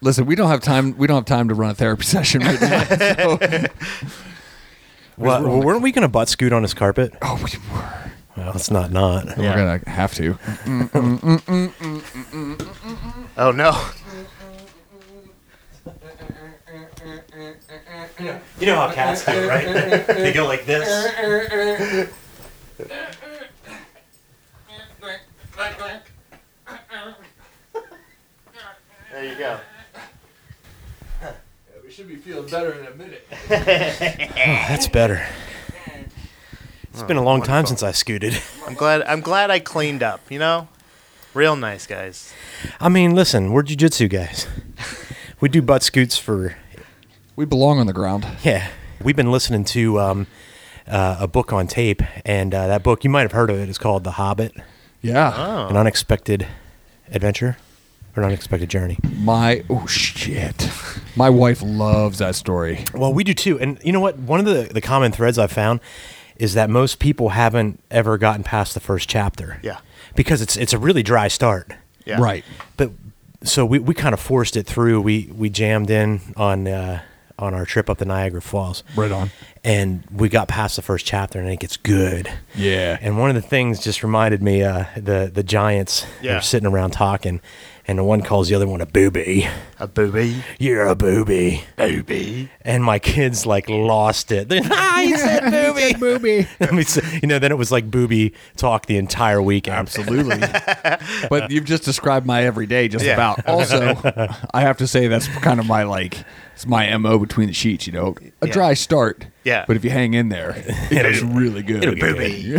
Listen, we don't have time. We don't have time to run a therapy session right now. So. Well, weren't we going to butt scoot on his carpet? Oh, we were. Well, it's not. We're gonna have to. Oh no. You know how cats do, right? They go like this. There you go. We should be feeling better in a minute. That's better. It's been a long time since I scooted. I'm glad I cleaned up, you know? Real nice, guys. I mean, listen, we're jiu-jitsu guys. We do butt scoots for... We belong on the ground. Yeah. We've been listening to a book on tape, and that book, you might have heard of it, is called The Hobbit. Yeah. Oh. An Unexpected Adventure, or An Unexpected Journey. Shit. My wife loves that story. Well, we do too. And you know what? One of the common threads I've found is that most people haven't ever gotten past the first chapter. Yeah. Because it's a really dry start. Yeah. Right. But so we kind of forced it through. We jammed in on our trip up to Niagara Falls. Right on. And we got past the first chapter, and it gets good. Yeah. And one of the things just reminded me, the giants Yeah. are sitting around talking, and the one calls the other one a booby. A booby. You're a booby. Booby. And my kids like lost it. He said booby. Booby. I mean, so, then it was like booby talk the entire weekend. Absolutely. But you've just described my everyday just Yeah. about. Also, I have to say that's kind of it's my MO between the sheets, A Yeah. dry start. Yeah. But if you hang in there, it goes really good. It'll get Booby.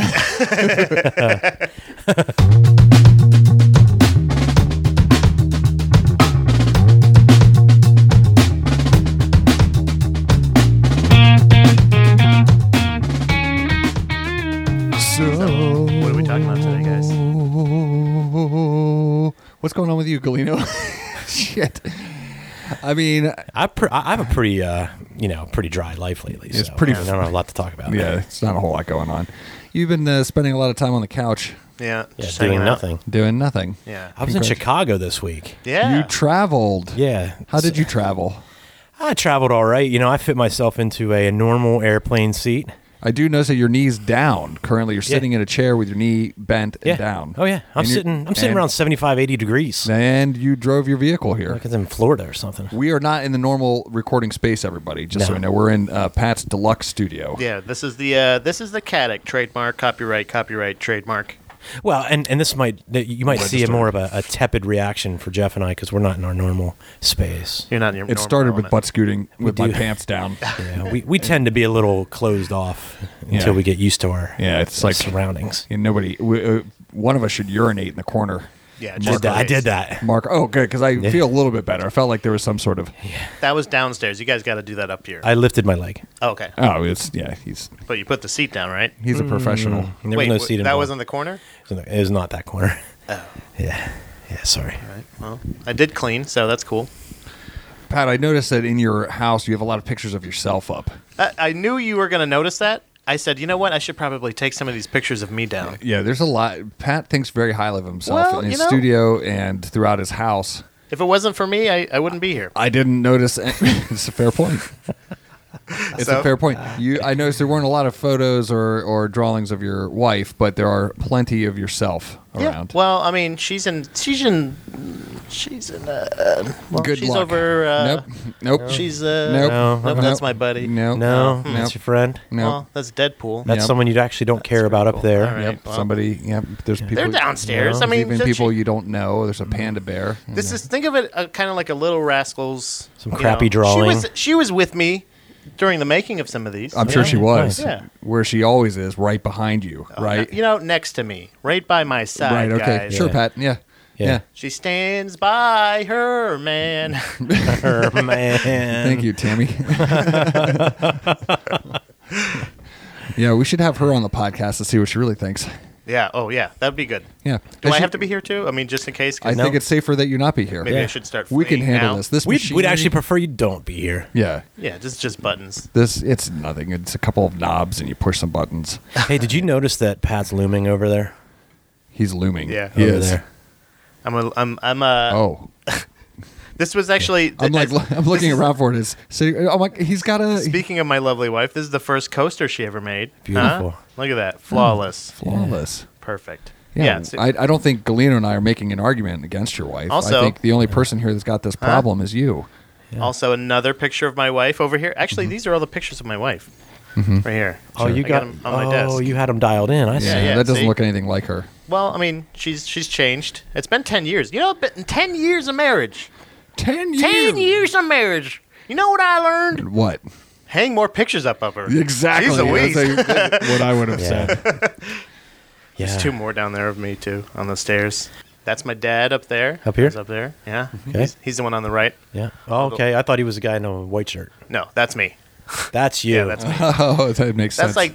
So, What are we talking about today, guys? what's going on with you, Galino? Shit. I mean, I have a pretty, pretty dry life lately. It's so pretty- I don't have a lot to talk about. yeah, it's not a whole lot going on. You've been spending a lot of time on the couch Yeah. Yeah, Just doing hanging out. nothing. doing nothing. Yeah. I was in Chicago this week. Yeah. You traveled. Yeah. How did you travel? I traveled all right. I fit myself into a normal airplane seat. I do notice that your knee's down. Currently, you're sitting in a chair with your knee bent Yeah. and down. Oh yeah. I'm And you're- sitting and- around 75, 80 degrees. And you drove your vehicle here. Like it's in Florida or something. We are not in the normal recording space, everybody. Just so No. you know, we're in Pat's deluxe studio. Yeah, this is the Caddick trademark, copyright, trademark. Well, and this you might see Registered. more of a tepid reaction for Jeff and I because we're not in our normal space. You're not in your It normal started with element. butt scooting with my do. pants down. Yeah, we tend to be a little closed off until Yeah. we get used to our It's like surroundings. one of us should urinate in the corner. Yeah, I did that. Mark, oh, good, because I feel a little bit better. I felt like there was some sort of. That was downstairs. You guys got to do that up here. I lifted my leg. Oh, okay. Oh, he's But you put the seat down, right? a professional. There was Wait, no seat that involved. was in the corner? It was not that corner. Oh. Yeah. Yeah, sorry. All right. Well, I did clean, so that's cool. Pat, I noticed that in your house you have a lot of pictures of yourself up. I knew you were going to notice that. I said, you know what? I should probably take some of these pictures of me down. Yeah, there's a lot. Pat thinks very highly of himself Well, in his you know. studio and throughout his house. If it wasn't for me, I wouldn't be here. I didn't notice. It's a fair point. It's So- a fair point. I noticed there weren't a lot of photos or drawings of your wife, but there are plenty of yourself around. Well, I mean, she's in. Well, Good she's luck. over. Nope. She's. Nope. No, Nope, no. that's my buddy. No. No, No. that's your friend. No. Well, that's Deadpool. That's Yep. someone you actually don't care pretty about cool. up there. All right. Yep. well. Somebody. Yep. There's people. They're downstairs. I There's mean, even just- people you don't know. There's a panda bear. This is think of it kind of like a Little Rascals. Some crappy drawing. She was with me during the making of some of these. I'm sure she was. nice. Yeah. Where she always is, right behind you, right? Next to me, right by my side, Right. Okay. guys. Sure, Yeah. Pat. Yeah. Yeah. Yeah. She stands by her man. Man. Thank you, Tammy. Yeah, we should have her on the podcast to see what she really thinks. Yeah. Oh, yeah. That'd be good. Yeah. Do I should- have to be here too? I mean, just in case. 'cause I think it's safer that you not be here. maybe Yeah. I should start. We can fleeing handle now. this. This We'd machinery- actually prefer you don't be here. Yeah. Yeah, just buttons. It's nothing. It's a couple of knobs and you push some buttons. Hey, did you notice that Pat's looming over there? He's looming. Yeah. He Over is. there. I'm Oh. This was actually. I'm looking around for it. It's sitting. I'm like, he's got a Speaking of my lovely wife, this is the first coaster she ever made. Beautiful. Huh? Look at that, flawless, flawless. perfect. Yeah, it's- I don't think Galeno and I are making an argument against your wife. Also- I think the only person here that's got this problem is you. Also, another picture of my wife over here. Actually, Mm-hmm. these are all the pictures of my wife. Right here. Oh, you I got them on my desk. Oh, you had them dialed in. I see. Yeah, that doesn't see? look anything like her. Well, I mean, she's changed. It's been 10 years. You know, 10 years of marriage. 10 years. 10 years of marriage. You know what I learned? What? Hang more pictures up of her. Exactly. She's a wheeze. That's what I would have Yeah. said. Yeah. There's two more down there of me, too, on the stairs. That's my dad up there. Up here? He's up there. Yeah. Okay. He's the one on the right. Yeah. Oh, okay. I thought he was the guy in a white shirt. No, that's me. That's you. Yeah, that's me. Oh, that makes sense. That's like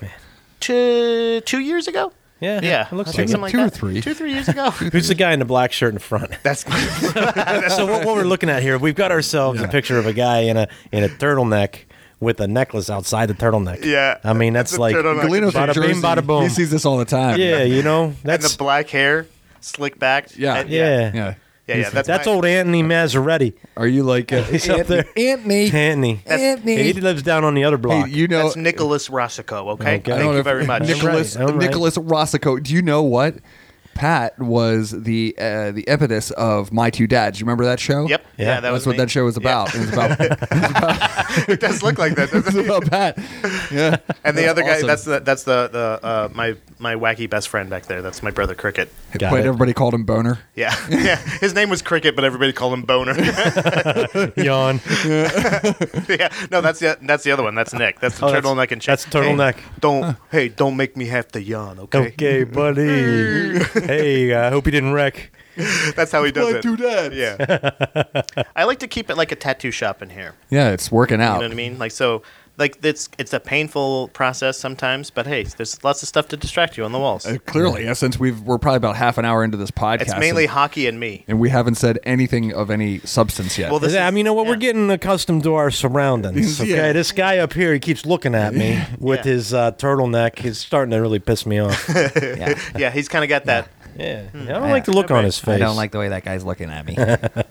2 years ago? yeah. Yeah. It looks I like think it. something like 2 or that. 3. 2 3 years ago. Who's the guy in the black shirt in front? That's So what we're looking at here, we've got ourselves a picture of a guy in a turtleneck with a necklace outside the turtleneck. Yeah. I mean, that's It's a like turtleneck. Galeno's from bada bing, Jersey. bada boom. He sees this all the time. Yeah, you know, and that's the black hair, slick back. Yeah. And- yeah. Yeah. Yeah, That's my- old Anthony Mazzaretti. Are you like He's up there. Anthony? Anthony. Anthony. He lives down on the other block. Hey, you know, That's Nicholas Rossico, okay? Okay. I don't Thank know you if- very much. Nicholas All right. Nicholas Rossico. Do you know what? Pat was the impetus of My Two Dads. You remember that show? Yep. Yeah. Yeah, that That's was what me. that show was about. It was about, It does look like that, doesn't it's it? about Pat. Yeah. And the other guy, Awesome. that's the my wacky best friend back there. That's my brother Cricket. Got But it. everybody called him Boner. Yeah, yeah. His name was Cricket, but everybody called him Boner. Yawn. Yeah, no, that's the other one. That's Nick. That's the Oh, turtleneck and chick. that's turtleneck. Hey, don't make me have to yawn, okay? Okay, buddy. Hey, I hope you didn't wreck. That's how he does My it. Two Dads. Yeah. I like to keep it like a tattoo shop in here. Yeah, it's working You out. know what I mean? Like so. Like it's a painful process sometimes, but hey, there's lots of stuff to distract you on the walls. Clearly, yeah, since we're probably about half an hour into this podcast. It's mainly hockey and me. and we haven't said anything of any substance yet. Well, this I is- mean, you know what? yeah. We're getting accustomed to our surroundings. Okay, Yeah. this guy up here, he keeps looking at me with Yeah. his turtleneck. He's starting to really piss me off. Yeah, he's kind of got that. Yeah, I don't like the look on his face. I don't like the way that guy's looking at me.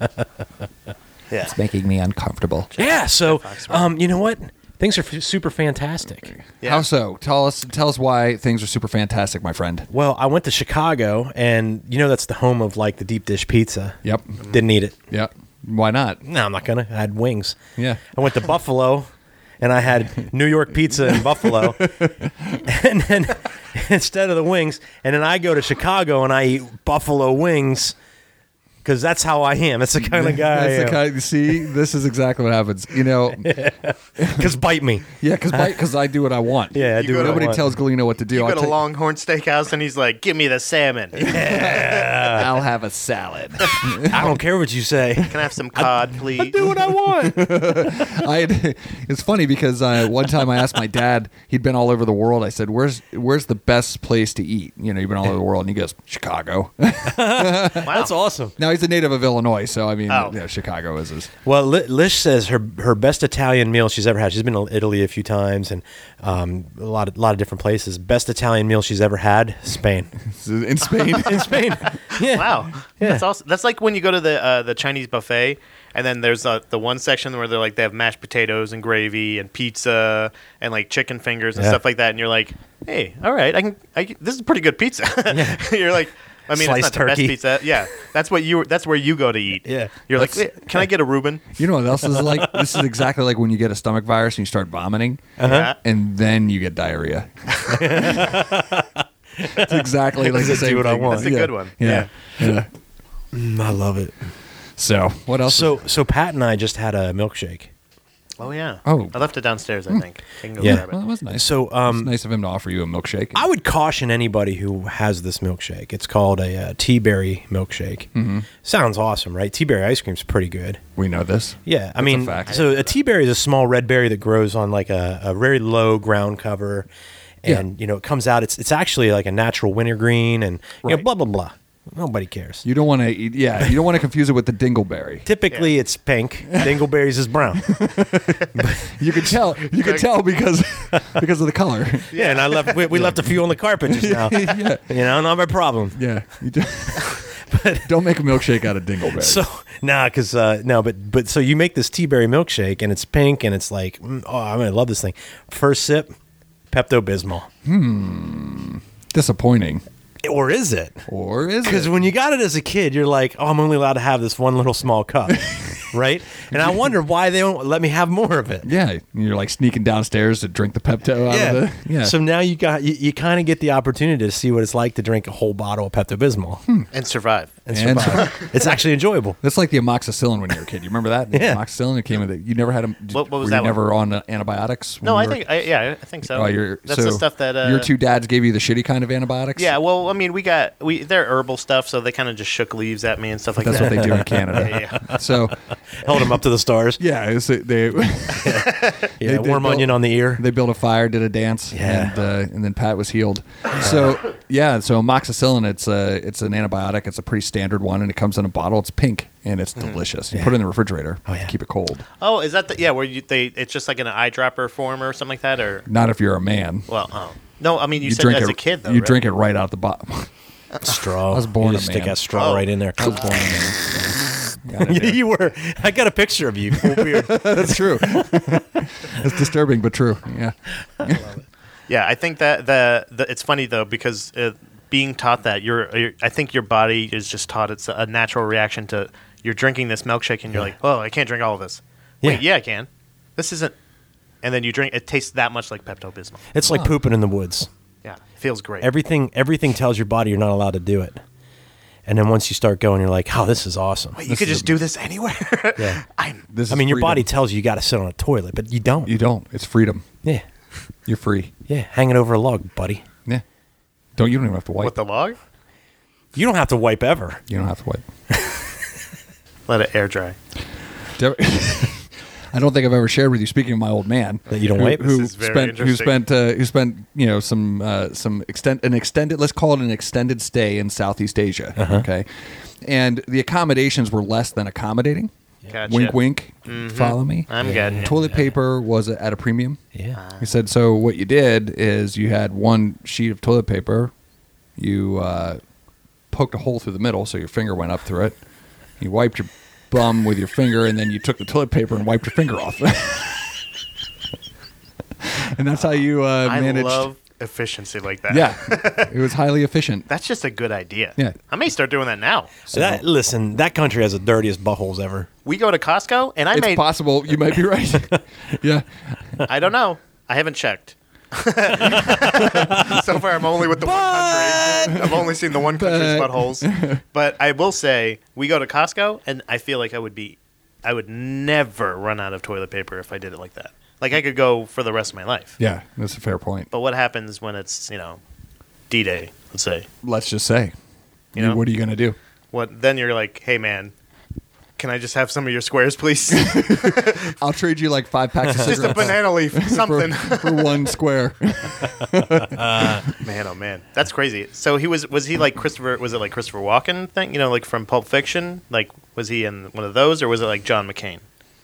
Yeah. It's making me uncomfortable. Yeah, so you know what? Things are super fantastic. Yeah. How so? Tell us why things are super fantastic, my friend. Well, I went to Chicago, and you know that's the home of like the deep dish pizza. Yep. Didn't eat it. Yep. Why not? No, I'm not gonna. I had wings. Yeah. I went to Buffalo, and I had New York pizza in Buffalo, and then instead of the wings, and then I go to Chicago and I eat buffalo wings because that's how I am. That's the kind of guy I That's the am. kind. See, this is exactly what happens. You know, Because bite me. yeah, because I do what I want. Yeah, I You do. go what to- I Nobody want. tells Galeno what to do. You I'll go to take- Longhorn Steakhouse and he's like, "Give me the salmon. Can I'll have a salad. I don't care what you say. I have some cod, please?" Do what I want. It's funny because one time I asked my dad, he'd been all over the world. I said, "Where's the best place to eat?" You know, you've been all over the world, and he goes, "Chicago." That's awesome. Now he's a native of Illinois, so I mean, Oh. yeah, Chicago is his. Well, Lish says her best Italian meal she's ever had. She's been to Italy a few times and a lot of different places. Best Italian meal she's ever had, Spain. In Spain. In Spain. Yeah. Wow, that's awesome. That's like when you go to the Chinese buffet, and then there's the one section where they have mashed potatoes and gravy and pizza and like chicken fingers and Yeah. stuff like that, and you're like, "Hey, all right, this is pretty good pizza." You're like, I mean, Sliced it's not turkey. the best pizza. Yeah, that's where you go to eat. Yeah. You're like, "Can I get a Reuben?" You know what else is like? This is exactly like when you get a stomach virus and you start vomiting, Yeah. and then you get diarrhea. It's exactly like the That's same what I thing. want. That's a good one. Yeah. Yeah. I love it. So what else? So Pat and I just had a milkshake. Oh yeah. Oh. I left it downstairs. I think. I can go Yeah. grab it. Well, that was nice. So It's nice of him to offer you a milkshake. I would caution anybody who has this milkshake. It's called a tea berry milkshake. Mm-hmm. Sounds awesome, right? Tea berry ice cream's pretty good. We know this. Yeah, I a mean, fact. so a tea berry is a small red berry that grows on like a very low ground cover, and you know it comes out. It's actually like a natural wintergreen, and you know, Right. blah blah blah. Nobody cares. You don't want to eat. Yeah, you don't want to confuse it with the dingleberry. Typically, it's pink. Dingleberries is brown. You could tell. You could tell because of the color. Yeah, and I left. We left a few on the carpet just now. Yeah. You know, not my problem. Yeah. You do- Don't make a milkshake out of dingleberries. So because no, but so you make this tea berry milkshake and it's pink and it's like, oh, I'm gonna love this thing. First sip, Pepto Bismol, Disappointing. or is it? Or is Because it? when you got it as a kid, you're like, oh, I'm only allowed to have this one little small cup, right? And I wonder why they don't let me have more of it. Yeah, you're like sneaking downstairs to drink the Pepto out of the... Yeah. So now you kind of get the opportunity to see what it's like to drink a whole bottle of Pepto Bismol And survive. and And survive. It's actually enjoyable. That's like the amoxicillin when you were a kid. You remember that? Yeah. Amoxicillin, it came with it. You never had them. What was were that you one? never on antibiotics? No, when I you were- think, I think so. Oh, That's the stuff that your two dads gave you the shitty kind of antibiotics. Yeah, well, I mean, they're herbal stuff, so they kind of just shook leaves at me and stuff like That's that. what they do in Canada. Yeah. So Held them up to the stars. yeah, they Yeah, warm built- onion on the ear. They built a fire, did a dance, Yeah. and then Pat was healed. So yeah, so amoxicillin, it's an antibiotic. It's a pretty standard one, and it comes in a bottle. It's pink and it's delicious. You put it in the refrigerator. Oh, yeah. Keep it cold. Oh, is that where it's just like in an eyedropper form or something like that, or Not if you're a man. well, oh no, I mean you said drink as it. a kid though. You right? drink it right out the bottom. Straw. I was born You a just stick man. that straw Oh. right in there. I was born a man. Got it there. You were. I got a picture of you. Full beard. That's true. It's disturbing, but true. Yeah. Yeah, I think that it's funny though because being taught that I think your body is just taught it's a natural reaction to you're drinking this milkshake and you're like, oh, I can't drink all of this. Wait, yeah, I can. This isn't. And then you drink. It tastes that much like Pepto Bismol. It's like pooping in the woods. Yeah, it feels great. Everything tells your body you're not allowed to do it. And then once you start going, you're like, oh, this is awesome. Wait, you could just do this anywhere. Yeah. This I is mean, your freedom. body tells you got to sit on a toilet, but you don't. You don't. It's freedom. Yeah. You're free. Yeah. Hanging over a log, buddy. Yeah. You don't even have to wipe. With the log, You don't have to wipe ever. You don't have to wipe. let it air dry. I don't think I've ever shared with you. Speaking of my old man, That you don't wipe? who This is very spent some extended, let's call it an extended stay in Southeast Asia. Okay, and the accommodations were less than accommodating. Gotcha. Wink, wink. Follow me. I'm good. Toilet paper was at a premium. Yeah. He said, so what you did is you had one sheet of toilet paper, you poked a hole through the middle so your finger went up through it, you wiped your bum with your finger, and then you took the toilet paper and wiped your finger off. And that's how you I managed. love efficiency like that. Yeah, it was highly efficient. That's just a good idea. Yeah. I may start doing that now. Listen, that country has the dirtiest buttholes ever. We go to Costco and It's possible you might be right. Yeah, I don't know. I haven't checked. So far, I'm only with the one country. I've only seen the one country's But- buttholes. But I will say, we go to Costco, and I feel like I would never run out of toilet paper if I did it like that. Like I could go for the rest of my life. yeah, that's a fair point. But what happens when it's D-Day? Let's say. Let's just say, You know? what are you going to do? What then? You're like, hey man, can I just have some of your squares, please? I'll trade you like 5 packs of Just a cigarettes banana leaf, something. for one square. Man, oh man, that's crazy. So was he like Christopher? Was it like Christopher Walken thing? Like from Pulp Fiction? Like was he in one of those, or was it like John McCain?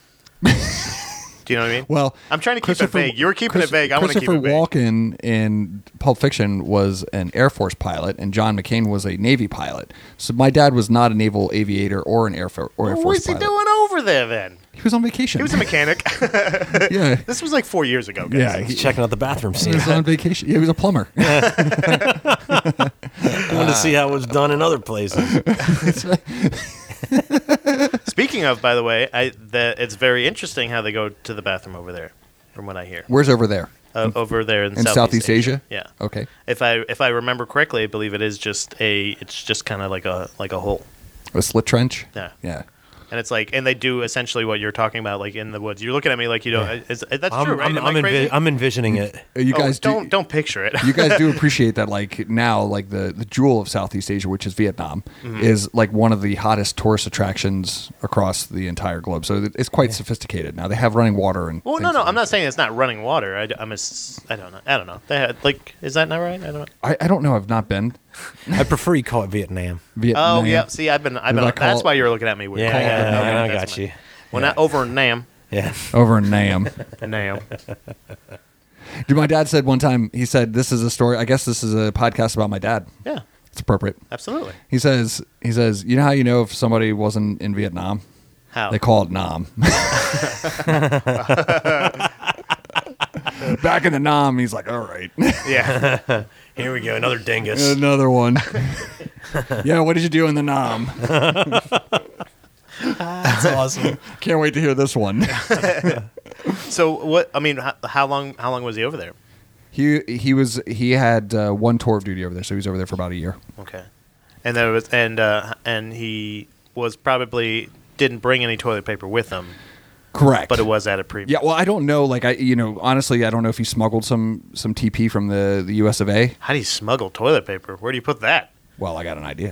Do you know what I mean? Well, I'm trying to keep it vague. You were keeping it vague. I want to keep it Christopher vague. Walken in Pulp Fiction was an Air Force pilot, and John McCain was a Navy pilot. So my dad was not a naval aviator or an Air Force What was he pilot. doing over there then? He was on vacation. He was a mechanic. yeah. This was like 4 years ago, guys. Yeah, He's checking out the bathroom he scene. was on vacation. Yeah, he was a plumber. I wanted to see how it was done in other places. Speaking of, by the way, it's very interesting how they go to the bathroom over there, from what I hear. Where's over there? Over there in Southeast Asia? Yeah. Okay. If I remember correctly, I believe it is just kind of like a hole. A slit trench? Yeah. Yeah. And it's like, and they do essentially what you're talking about, like in the woods. You're looking at me like you don't. That's true, right? Am I crazy? I'm envisioning it. You Oh, guys don't picture it. You guys do appreciate that, like now, like the jewel of Southeast Asia, which is Vietnam, Mm-hmm. is like one of the hottest tourist attractions across the entire globe. So it's quite sophisticated. Now they have running water and. Well, things no, like I'm that. not saying it's not running water. I don't know. They had is that not right? I don't know. I don't know. I've not been I prefer you call it Vietnam. Vietnam. Oh yeah. See, I've been. I call That's it- why you were looking at me weird. Yeah, Okay, I that's got you. Well, not over in Nam. Yeah. over in Nam. Nam. Dude, my dad said one time. He said, "This is a story. I guess this is a podcast about my dad." Yeah. It's appropriate. Absolutely. He says, you know how you know if somebody wasn't in Vietnam? How? They call it Nam. Back in the Nam, he's like, all right. Yeah. Here we go, another dingus. Another one. Yeah, what did you do in the Nam? That's awesome. Can't wait to hear this one. So what? I mean, how long was he over there? He had one tour of duty over there, so he was over there for about a year. Okay. And there was and he was probably didn't bring any toilet paper with him. Correct. But it was at a premium. Yeah, well, I don't know. Like, honestly, I don't know if he smuggled some TP from the US of A. How do you smuggle toilet paper? Where do you put that? Well, I got an idea.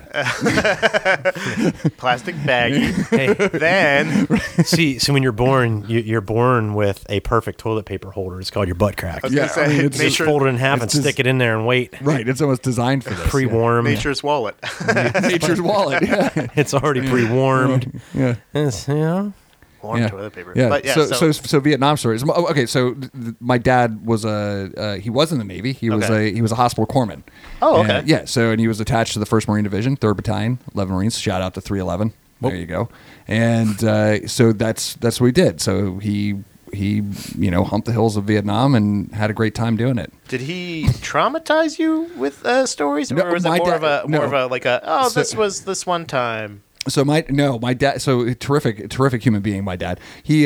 Plastic baggie. Hey, Then see, so when you're born, you're born with a perfect toilet paper holder. It's called your butt crack. I was Yeah, gonna say, I mean, it's Just nature, fold it in half and it's just- stick it in there and wait. Right, it's almost designed for this. Pre-warm. nature's wallet. Nature's wallet. Yeah. It's already pre-warmed. Yeah. It's, you know, Warm Yeah. toilet paper. Yeah. But yeah. So Vietnam stories. Okay. So my dad was he was in the Navy. He was a hospital corpsman. Oh, And, okay. yeah. So and he was attached to the 1st Marine Division, 3rd Battalion, 11 Marines. Shout out to 311. There you go. And so that's what he did. So he humped the hills of Vietnam and had a great time doing it. Did he traumatize you with stories, or No, was it my more dad- of a no. So- this was this one time? So my dad. So terrific human being. My dad.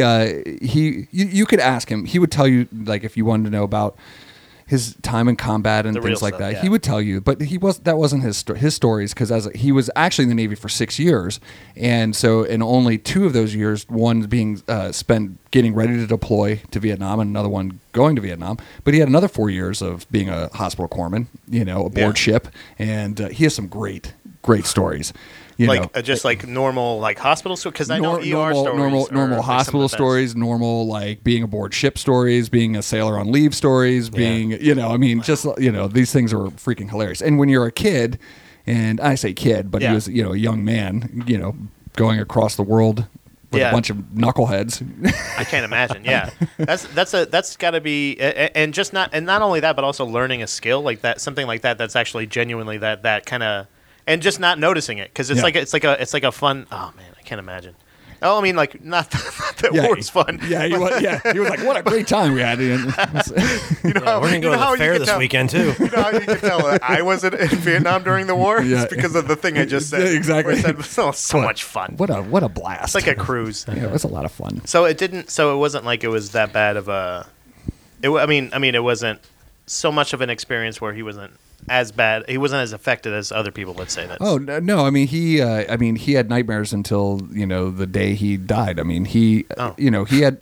You could ask him. He would tell you, like, if you wanted to know about his time in combat and The things real like stuff, that. yeah. He would tell you, but that wasn't his stories, because he was actually in the Navy for 6 years, and so in only 2 of those years, one being spent getting ready to deploy to Vietnam, and another one going to Vietnam. But he had another 4 years of being a hospital corpsman, aboard Yeah. ship, and he has some great stories. Just like normal like hospital stories, because I know ER normal, stories. normal, are, like, normal some hospital of the best. stories, normal like being aboard ship stories, being a sailor on leave stories, being these things are freaking hilarious. And when you're a kid, and I say kid, but Yeah. he was a young man, going across the world with Yeah. a bunch of knuckleheads. I can't imagine. Yeah, that's got to be, and not only that, but also learning a skill like that, something like that. That's actually genuinely that kind of, and just not noticing it, because it's Yeah. it's like a fun. Oh man, I can't imagine. Oh, I mean, like not that Yeah, war's fun. Yeah, he was. Yeah, he was like, "What a great time we had!" You know, we're gonna go to how the you fair can this tell- weekend too. You know how you can tell that I wasn't in Vietnam during the war? Yeah. It's because of the thing I just said. Yeah, exactly. Where I said, so much fun. What a blast! It's like a cruise. yeah, it was a lot of fun. So it wasn't like it was that bad of a. I mean, it wasn't so much of an experience where he wasn't as bad. He wasn't as affected as other people. Let's say that. Oh no! I mean, he had nightmares until the day he died. I mean, he had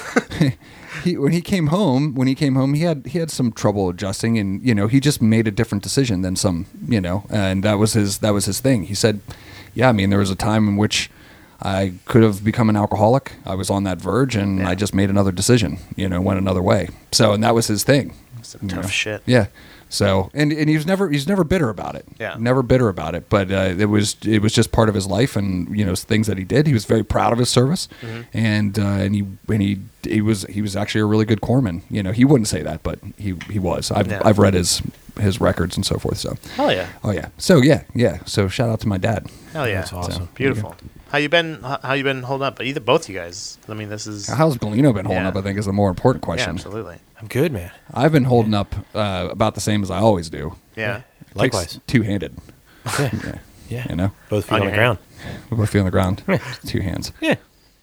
when he came home, he had some trouble adjusting, and he just made a different decision than some, and that was his thing. He said, "Yeah, I mean, there was a time in which I could have become an alcoholic. I was on that verge, and I just made another decision. Went another way. So, and that was his thing. Some tough shit. Yeah." So and he was never bitter about it. Yeah. Never bitter about it. But it was just part of his life, and things that he did. He was very proud of his service, and he was actually a really good corpsman. He wouldn't say that, but he was. I've read his records and so forth. So Hell yeah. oh yeah. So yeah. So shout out to my dad. Hell yeah. That's awesome. Beautiful. How you been holding up? Both you guys. I mean, this is. How's Galino been holding Yeah. up? I think is the more important Yeah, question. absolutely. I'm good, man. I've been holding up about the same as I always do. Yeah. Likewise. Two-handed. Yeah. Yeah. Yeah. Both feet On on the your ground. We both feet on the ground. 2 hands. Yeah.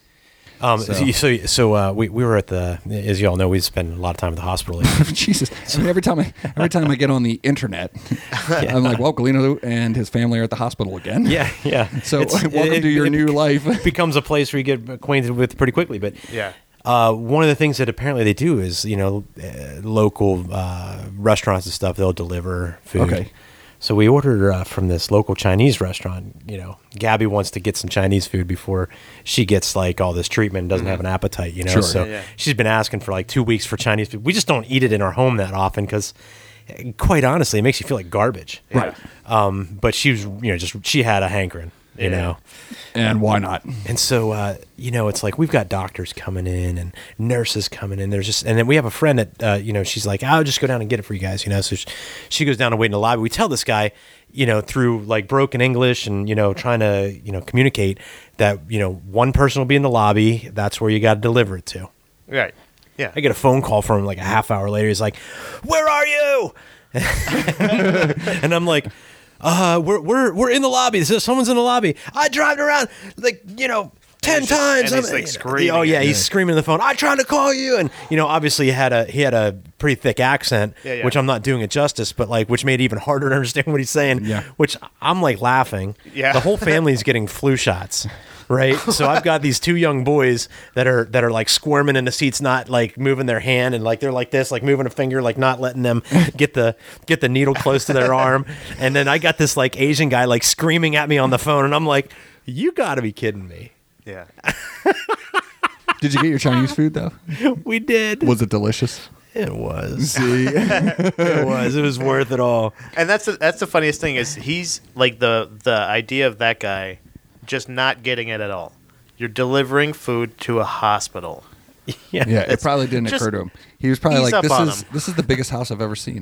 So- So we were at the, as you all know, we spend a lot of time at the hospital. Jesus! I mean, every time I get on the internet, I'm like, "Well, Galino and his family are at the hospital again." yeah, yeah. So welcome to your new life. becomes a place where you get acquainted with pretty quickly. But Yeah. one of the things that apparently they do is, local restaurants and stuff, they'll deliver food. Okay. So we ordered from this local Chinese restaurant. Gabby wants to get some Chinese food before she gets like all this treatment and doesn't have an appetite. Sure. So Yeah. she's been asking for like 2 weeks for Chinese food. We just don't eat it in our home that often because, quite honestly, it makes you feel like garbage. Right. But she was, she had a hankering. You know, And why not? and so it's like we've got doctors coming in and nurses coming in. And then we have a friend that she's like, I'll just go down and get it for you guys. So she goes down and wait in the lobby. We tell this guy, through like broken English and, trying to, communicate that, one person will be in the lobby. That's where you got to deliver it to. Right. Yeah. I get a phone call from him like a half hour later. He's like, "Where are you?" And I'm like, we're in the lobby. Someone's in the lobby. I drive around like, 10 times. And he's like screaming. Oh yeah, he's screaming on the phone. I tried to call you, and obviously he had a pretty thick accent, Yeah. which I'm not doing it justice, but like which made it even harder to understand what he's saying. Yeah. Which I'm like laughing. Yeah. The whole family's getting flu shots. Right, so I've got these 2 young boys that are like squirming in the seats, not like moving their hand, and like they're like this, like moving a finger, like not letting them get the needle close to their arm. And then I got this like Asian guy like screaming at me on the phone, and I'm like, "You got to be kidding me!" Yeah. Did you get your Chinese food though? We did. Was it delicious? It was. See, It was. It was worth it all. And that's the funniest thing is he's like the idea of that guy just not getting it at all. You're delivering food to a hospital. Yeah. yeah, it probably didn't just occur to him. He was probably ease like, up on this is the biggest house I've ever seen."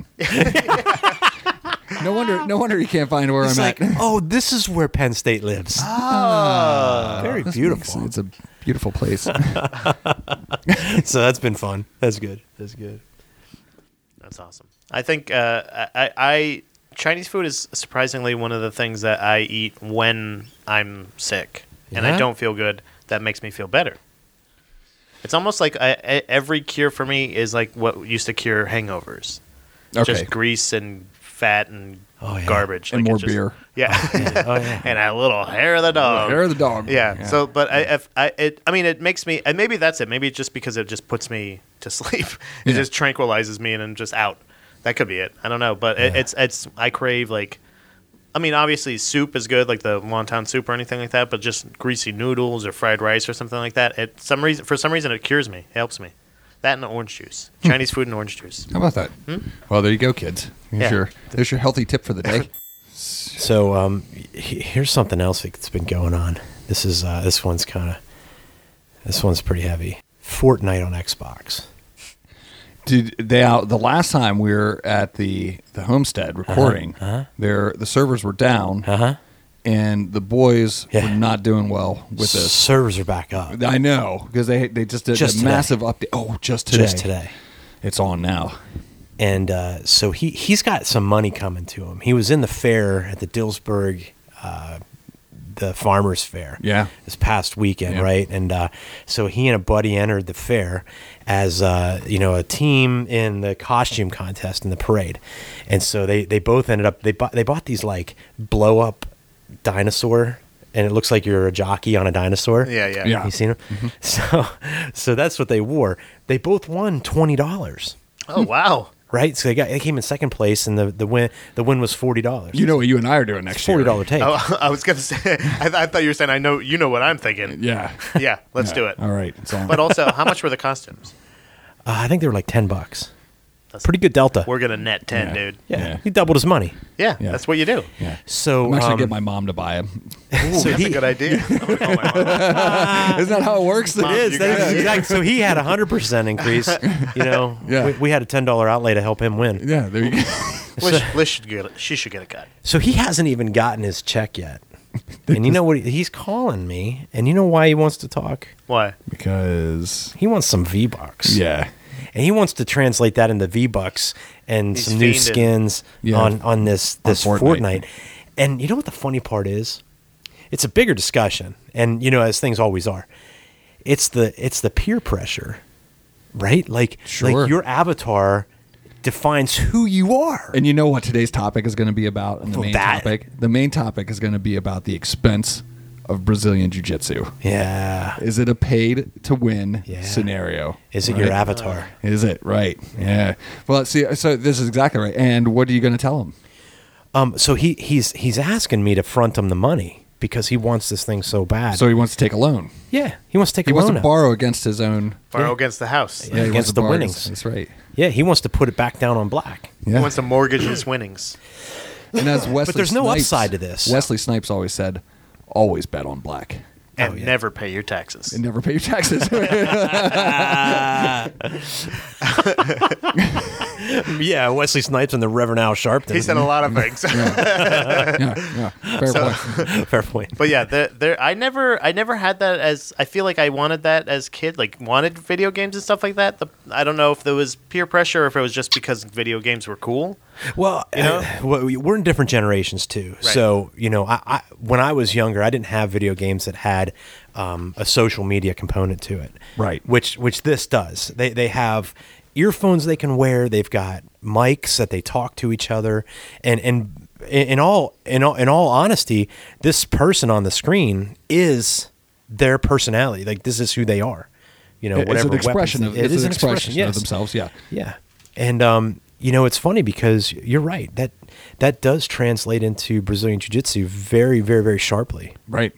No wonder he can't find where It's I'm like, at. oh, this is where Penn State lives. Very beautiful. It's a beautiful place. So that's been fun. That's good. That's awesome. I think I Chinese food is surprisingly one of the things that I eat when I'm sick and I Yeah? don't feel good. That makes me feel better. It's almost like every cure for me is like what used to cure hangovers. Okay. Just grease and fat and Oh, yeah. garbage. And Like, more it just- beer. Yeah. Oh, yeah. And a little hair of the dog. Hair of the dog. Yeah. So, but it makes me, and maybe that's it. Maybe it's just because it just puts me to sleep. It Yeah. just tranquilizes me, and I'm just out. That could be it. I don't know, but it's. I crave like, I mean, obviously soup is good, like the wonton soup or anything like that. But just greasy noodles or fried rice or something like that. For some reason, it cures me. It helps me. That and orange juice, Chinese food and orange juice. How about that? Well, there you go, kids. Yeah. There's your healthy tip for the day. So here's something else that's been going on. This one's pretty heavy. Fortnite on Xbox. The last time we were at the homestead recording, the servers were down, and the boys Yeah. were not doing well with this. Servers are back up. I know, because they just did Just a today. massive update. Oh, just today. Just today. It's on now. And so he's got some money coming to him. He was in the fair at the Dillsburg, the farmers fair. Yeah. This past weekend, Yeah. right? And so he and a buddy entered the fair as a team in the costume contest in the parade. And so they both ended up they bought these like blow up dinosaur, and it looks like you're a jockey on a dinosaur. Yeah, yeah. Yeah. You seen them? So that's what they wore. They both won $20. Oh wow. Right, so they came in second place, and the win was $40. You know what you and I are doing next year. $40 take. Oh, I was gonna say. I thought you were saying. I know. You know what I'm thinking. Yeah. Yeah. Let's do it. All right. It's on. But also, how much were the costumes? I think they were like $10. That's- Pretty good delta. We're gonna net 10, Yeah. Yeah, Yeah. he doubled his money. Yeah, Yeah. that's what you do. yeah. So I'm actually gonna get my mom to buy them. so That's a good idea. I'm gonna call my mom. Isn't that how it works? Mom, It is. you That got is it. exactly. So he had 100% increase. Yeah. We had a $10 outlay to help him win. Yeah. There you go. Liz should get it. She should get a cut. So he hasn't even gotten his check yet. And you know what? He's calling me. And you know why he wants to talk? Why? Because He wants some V-Bucks. yeah. And he wants to translate that into V-Bucks and He's some new fiending. skins Yeah. on this Fortnite. Fortnite. And you know what the funny part is? It's a bigger discussion, and as things always are. It's the peer pressure, right? Like Sure. your avatar defines who you are. And you know what today's topic is going to be about? And the main That. topic? The main topic is going to be about the expense of Brazilian Jiu-Jitsu. Yeah. Is it a paid to win Yeah. scenario? Is it right? your avatar? Is it? Right. Yeah. Well, see, so this is exactly right. And what are you going to tell him? So he's asking me to front him the money because he wants this thing so bad. So he wants to take a loan. yeah, he wants to take He a wants loan to out. borrow against his own. Borrow against the house. Yeah, he wants against to the borrow winnings. That's right. Yeah, he wants to put it back down on black. Yeah. He wants to mortgage his winnings. And as Wesley there's no Snipes- upside to this. Wesley Snipes always said, always bet on black. and never pay your taxes. And never pay your taxes. Yeah, Wesley Snipes and the Reverend Al Sharpton. He said a lot of things. Yeah. Fair point. Fair point. But yeah, I never had that as. I feel like I wanted that as a kid, like wanted video games and stuff like that. I don't know if there was peer pressure or if it was just because video games were cool. Well, we're in different generations too. Right. So, I when I was younger, I didn't have video games that had a social media component to it. Right. Which this does. They have earphones they can wear. They've got mics that they talk to each other, and in all honesty, this person on the screen is their personality. Like, this is who they are. Whatever It's an expression weapons- of it is an expression yes. of themselves. Yeah. Yeah. And it's funny because you're right. That does translate into Brazilian Jiu-Jitsu very, very, very sharply. Right.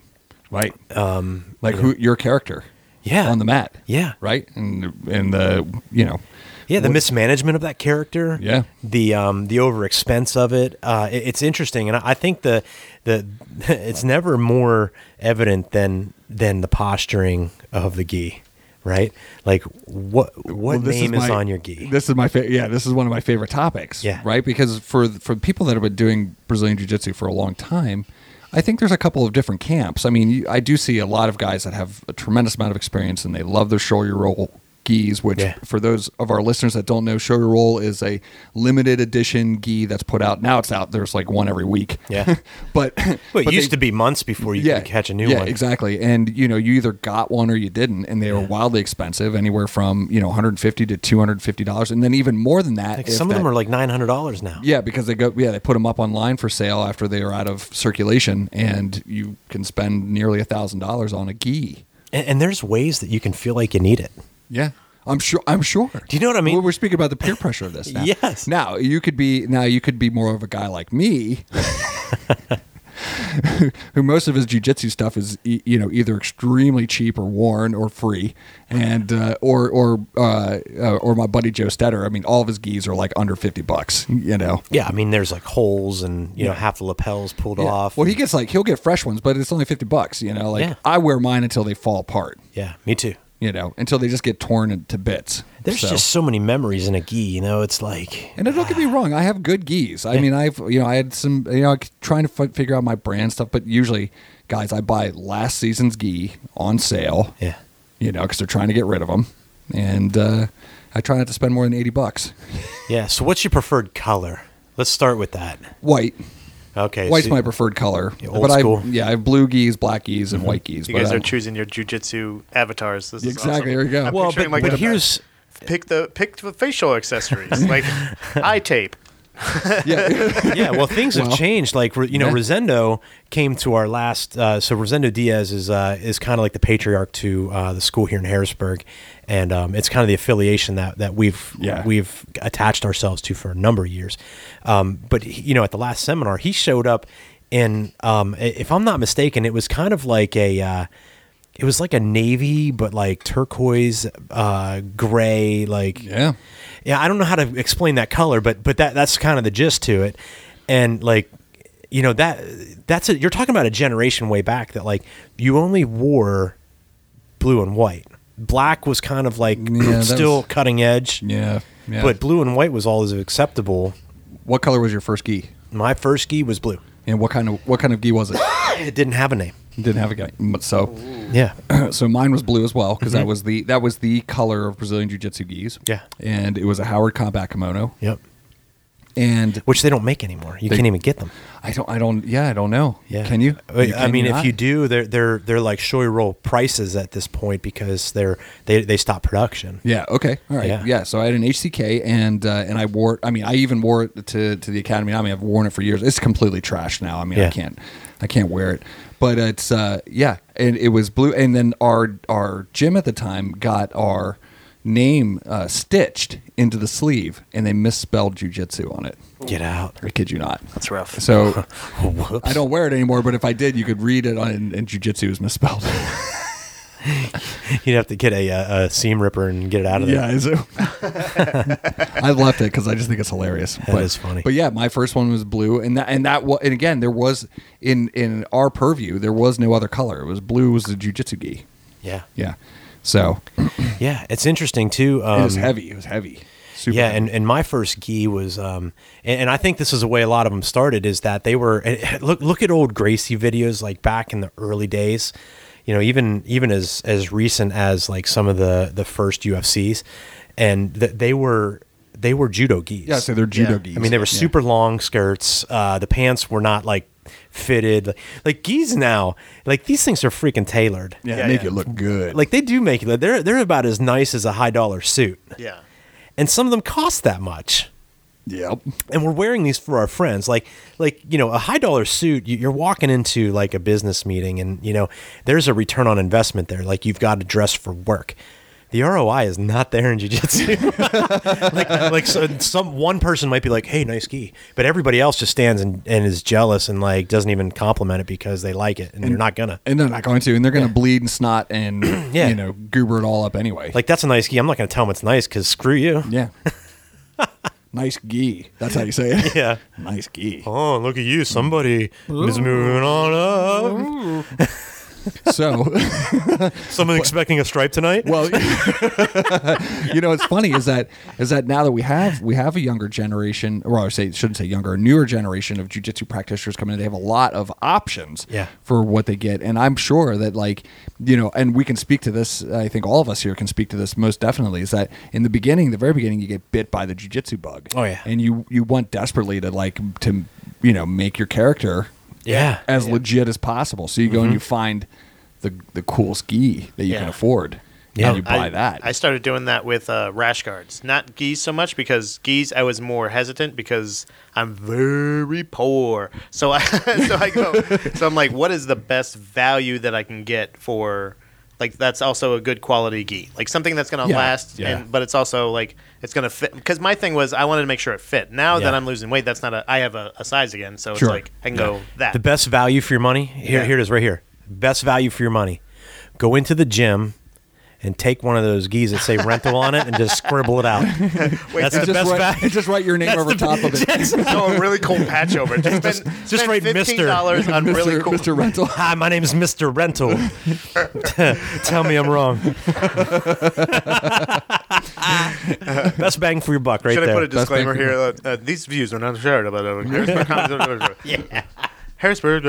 Like your character. Yeah. On the mat. Yeah. Right. And the Yeah, the mismanagement of that character. Yeah. The overexpense of it. It's interesting, and I think the it's never more evident than the posturing of the gi. Right? Like what name is on your gi? This is my this is one of my favorite topics. Yeah. Right? Because for people that have been doing Brazilian Jiu-Jitsu for a long time, I think there's a couple of different camps. I mean, I do see a lot of guys that have a tremendous amount of experience and they love their shoulder roll gis, which for those of our listeners that don't know, shoulder roll is a limited edition gi that's put out. Now it's out. There's like one every week. Yeah. but it used to be months before you could catch a new one. Yeah, exactly. And you either got one or you didn't, and they were wildly expensive, anywhere from $150 to $250, and then even more than that. Like some of them are like $900 now. Yeah, because they put them up online for sale after they are out of circulation, and you can spend nearly $1,000 on a gi. And there's ways that you can feel like you need it. Yeah. I'm sure. Do you know what I mean? We're speaking about the peer pressure of this now. Yes. Now you could be more of a guy like me, who most of his jiu-jitsu stuff is either extremely cheap or worn or free, and or my buddy Joe Stetter. I mean, all of his gis are like under $50. Yeah, I mean, there's like holes and half the lapels pulled off. Well, he'll get fresh ones, but it's only $50. I wear mine until they fall apart. Yeah, me too. Until they just get torn to bits. There's just so many memories in a gi, it's like... And don't get me wrong, I have good gis. I mean, I had some, trying to figure out my brand stuff, but usually, guys, I buy last season's gi on sale. Yeah. Because they're trying to get rid of them. And I try not to spend more than $80. Yeah, so what's your preferred color? Let's start with that. White. Okay. White's my preferred color. Old school. I have blue gis, black gis, and white gis. You guys are choosing your jiu-jitsu avatars. This is exactly. awesome. There you go. I'm Well, picturing but here's... pick the facial accessories like eye tape. Yeah, well, things have changed. Like, Rosendo came to our last. So Rosendo Diaz is kind of like the patriarch to the school here in Harrisburg, and it's kind of the affiliation that we've attached ourselves to for a number of years. But at the last seminar, he showed up in, if I'm not mistaken, it was kind of like a. It was like a navy, but like turquoise, gray, like yeah. I don't know how to explain that color, but that's kind of the gist to it. And like, that's you're talking about a generation way back that like you only wore blue and white. Black was kind of like still cutting edge. Yeah. But blue and white was always acceptable. What color was your first gi? My first gi was blue. And what kind of gi was it? It didn't have a name. It didn't have a guy. So yeah. So mine was blue as well because that was the color of Brazilian Jiu-Jitsu gis. Yeah. And it was a Howard Combat kimono. Yep. And which they don't make anymore. You can't even get them. I don't know. Yeah. Can you? I mean, if you do, they're like showy roll prices at this point because they stop production. Yeah. Okay. All right. Yeah. So I had an HCK and I wore it. I mean, I even wore it to the academy. I mean, I've worn it for years. It's completely trashed now. I mean, I can't wear it. But it's and it was blue. And then our gym at the time got our name stitched into the sleeve, and they misspelled jiu-jitsu on it. Get out! I kid you not. That's rough. So I don't wear it anymore. But if I did, you could read it on and jiu-jitsu is misspelled. You'd have to get a seam ripper and get it out of there. Yeah, is it? I left it because I just think it's hilarious. That is funny. But yeah, my first one was blue, and again, there was in our purview, there was no other color. It was blue. Was the jujitsu gi. Yeah. Yeah. So Yeah, it's interesting too. it was heavy. It was heavy. Super Yeah, heavy. and my first gi was, and I think this is the way a lot of them started, is that they were, look at old Gracie videos, like back in the early days, you know, even as recent as like some of the first UFCs, and they were judo gis. Yeah, so they're judo Yeah. gis. I mean, they were Yeah. super long skirts. The pants were not like fitted. Like gis now, like these things are freaking tailored. Yeah, Yeah, make yeah. it look good. Like they do make it. They're about as nice as a $high suit, Yeah. and some of them cost that much. yep. And we're wearing these for our friends, like you know, a $high suit. You're walking into like a business meeting, and you know, there's a return on investment there. Like you've got to dress for work. The ROI is not there in jiu-jitsu. like so one person might be like, "Hey, nice gi," but everybody else just stands and is jealous and like doesn't even compliment it because they like it, and they're not gonna. And they're not going to, and they're going to bleed and snot and Yeah. you know, goober it all up anyway. Like that's a nice gi. I'm not gonna tell them it's nice because screw you. yeah. Nice gi. That's how you say it. Yeah. Nice gi. Oh, look at you! Somebody is moving on up. So, Someone expecting a stripe tonight? well, you know, what's funny is that now that we have a younger generation, or I shouldn't say younger, a newer generation of jiu-jitsu practitioners coming in. They have a lot of options Yeah. for what they get, and I'm sure that, like, you know, and we can speak to this. I think all of us here can speak to this most definitely. Is that in the beginning, the very beginning, you get bit by the jiu-jitsu bug. Oh, yeah. and you want desperately to you know, make your character Yeah. as legit as possible. So you go and you find the cool ski that you can Yeah. afford. Yeah. And you buy that. I started doing that with rash guards. Not gis so much, because gis I was more hesitant because I'm very poor. So I'm like, what is the best value that I can get for, like, that's also a good quality gi, like something that's gonna Yeah, last, yeah. but it's also like it's gonna fit. Because my thing was I wanted to make sure it fit. Now that Yeah. I'm losing weight, that's not I have a size again, so Sure. it's like I can go that. The best value for your money, here it is right here. Best value for your money. Go into the gym and take one of those gis that say rental on it and just scribble it out. That's the best value. Just write your name over top of it. No, a really cool patch over it. Just write $15 on really cool. Mr. Rental. Hi, my name is Mr. Rental. Tell me I'm wrong. Best bang for your buck right Should there. I put a disclaimer thing. here? These views are not shared about Harrisburg. Yeah. Harrisburg.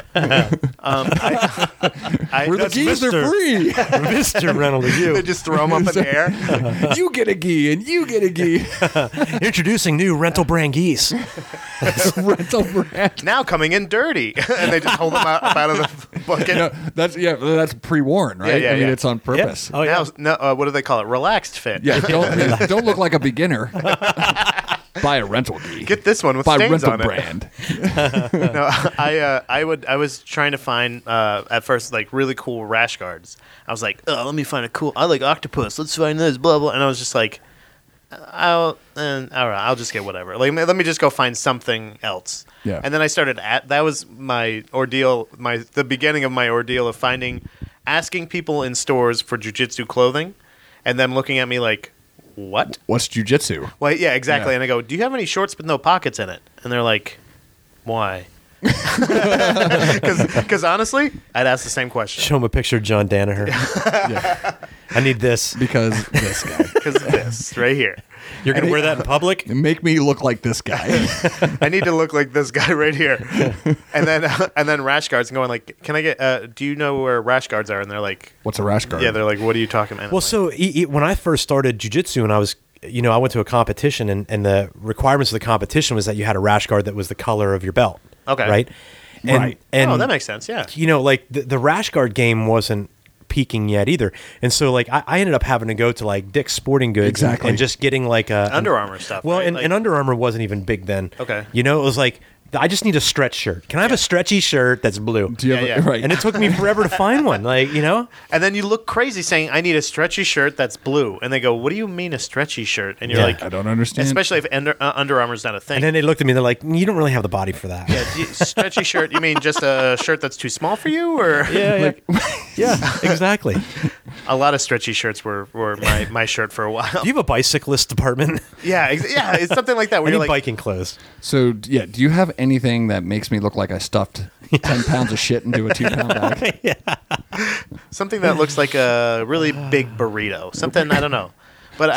Where the That's geese are Mr. free. Mr. Rental to They you. just throw them up in the air. You get a gi and you get a gi. Introducing new rental brand geese. Rental brand. Now coming in dirty, and they just hold them out of the bucket. No, that's pre-worn, right? Yeah, I mean, yeah. it's on purpose. Oh, yeah. Now, what do they call it? Relaxed fit. Yeah, don't look like a beginner. Buy a rental gi. Get this one with Buy stains rental on it. brand. No, I was trying to find at first like really cool rash guards. I was like, oh, let me find a cool. I like octopus. Let's find this. Blah blah. And I was just like, all right, I'll just get whatever. Like, let me just go find something else. Yeah. And then I started that was my ordeal. The beginning of my ordeal of asking people in stores for jujitsu clothing, and them looking at me like, what? What's jujitsu? Well, yeah, exactly. Yeah. And I go, do you have any shorts with no pockets in it? And they're like, why? Because honestly, I'd ask the same question. Show him a picture of John Danaher. Yeah. I need this. Because this guy. Because of this right here. You're going to wear that in public? Make me look like this guy. I need to look like this guy right here. And then rash guards and going like, can I get? Do you know where rash guards are? And they're like, What's a rash guard? yeah. They're like, what are you talking about? Well, so when I first started jiu-jitsu and I was, I went to a competition and the requirements of the competition was that you had a rash guard that was the color of your belt. Okay. Right? And, Right. And, oh, that makes sense. Yeah. like the rash guard game wasn't peaking yet either. And so like I ended up having to go to like Dick's Sporting Goods Exactly. and just getting like a Under Armour stuff. Well, right? and Under Armour wasn't even big then. Okay. It was like I just need a stretch shirt. Can I have a stretchy shirt that's blue? Do you have Yeah. right? And it took me forever to find one. Like, you know? And then you look crazy saying, "I need a stretchy shirt that's blue," and they go, "What do you mean a stretchy shirt?" And you're Yeah. like, I don't understand. especially if Under Armour's not a thing. And then they looked at me. They're like, "You don't really have the body for that." Stretchy shirt? You mean just a shirt that's too small for you, or Yeah, yeah, exactly. a lot of stretchy shirts were my shirt for a while. Do you have a bicyclist department? Yeah, it's something like that. Where I you're need like, biking clothes. So yeah, do you have anything that makes me look like I stuffed 10 pounds of shit into a 2-pound bag? something that looks like a really big burrito. Something I don't know, but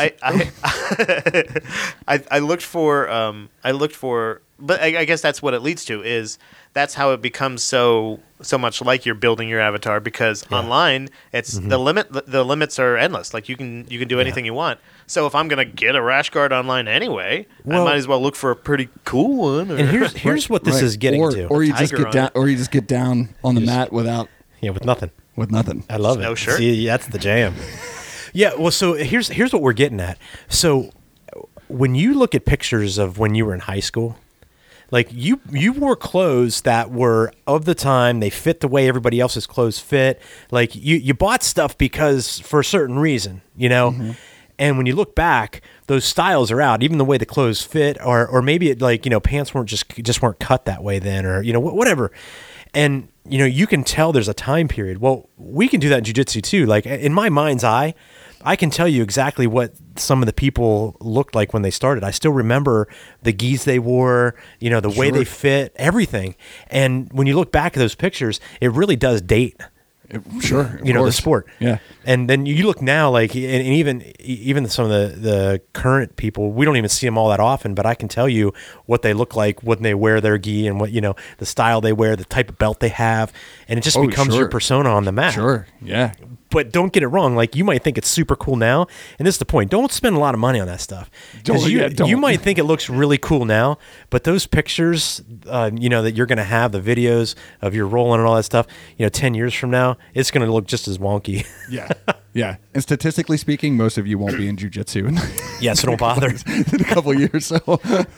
I looked for, but I guess that's what it leads to. Is that's how it becomes so much like you're building your avatar, because online it's the limits are endless. Like you can do anything you want. So if I'm gonna get a rash guard online anyway, I might as well look for a pretty cool one. And here's what this Right. is getting or, to. Or you just Tiger get on down, it. or you just get down on the mat with nothing. nothing. I love it. No shirt? See, that's the jam. Yeah, well, so here's what we're getting at. So when you look at pictures of when you were in high school, like you wore clothes that were of the time, they fit the way everybody else's clothes fit. Like you bought stuff because for a certain reason, you know? Mm-hmm. And when you look back, those styles are out, even the way the clothes fit, or maybe it, like, you know, pants weren't just weren't cut that way then, or, you know, whatever. And, you know, you can tell there's a time period. Well, we can do that in jiu-jitsu too. Like in my mind's eye, I can tell you exactly what some of the people looked like when they started. I still remember the gis they wore, you know, the way they fit, everything. And when you look back at those pictures, it really does date. Sure, of You know, the course. sport. Yeah. And then you look now, like, and even some of the current people, we don't even see them all that often, but I can tell you what they look like when they wear their gi, and what, you know, the style they wear, the type of belt they have, and it just Oh, becomes sure. your persona on the mat. Sure. Yeah. But don't get it wrong. Like, you might think it's super cool now, and this is the point. Don't spend a lot of money on that stuff. 'Cause Don't. you might think it looks really cool now, but those pictures, you know, that you're going to have, the videos of your rolling and all that stuff, you know, 10 years from now, it's going to look just as wonky. Yeah. Yeah. And statistically speaking, most of you won't be in jiu-jitsu in, Yeah, so don't bother. in a couple of years. So,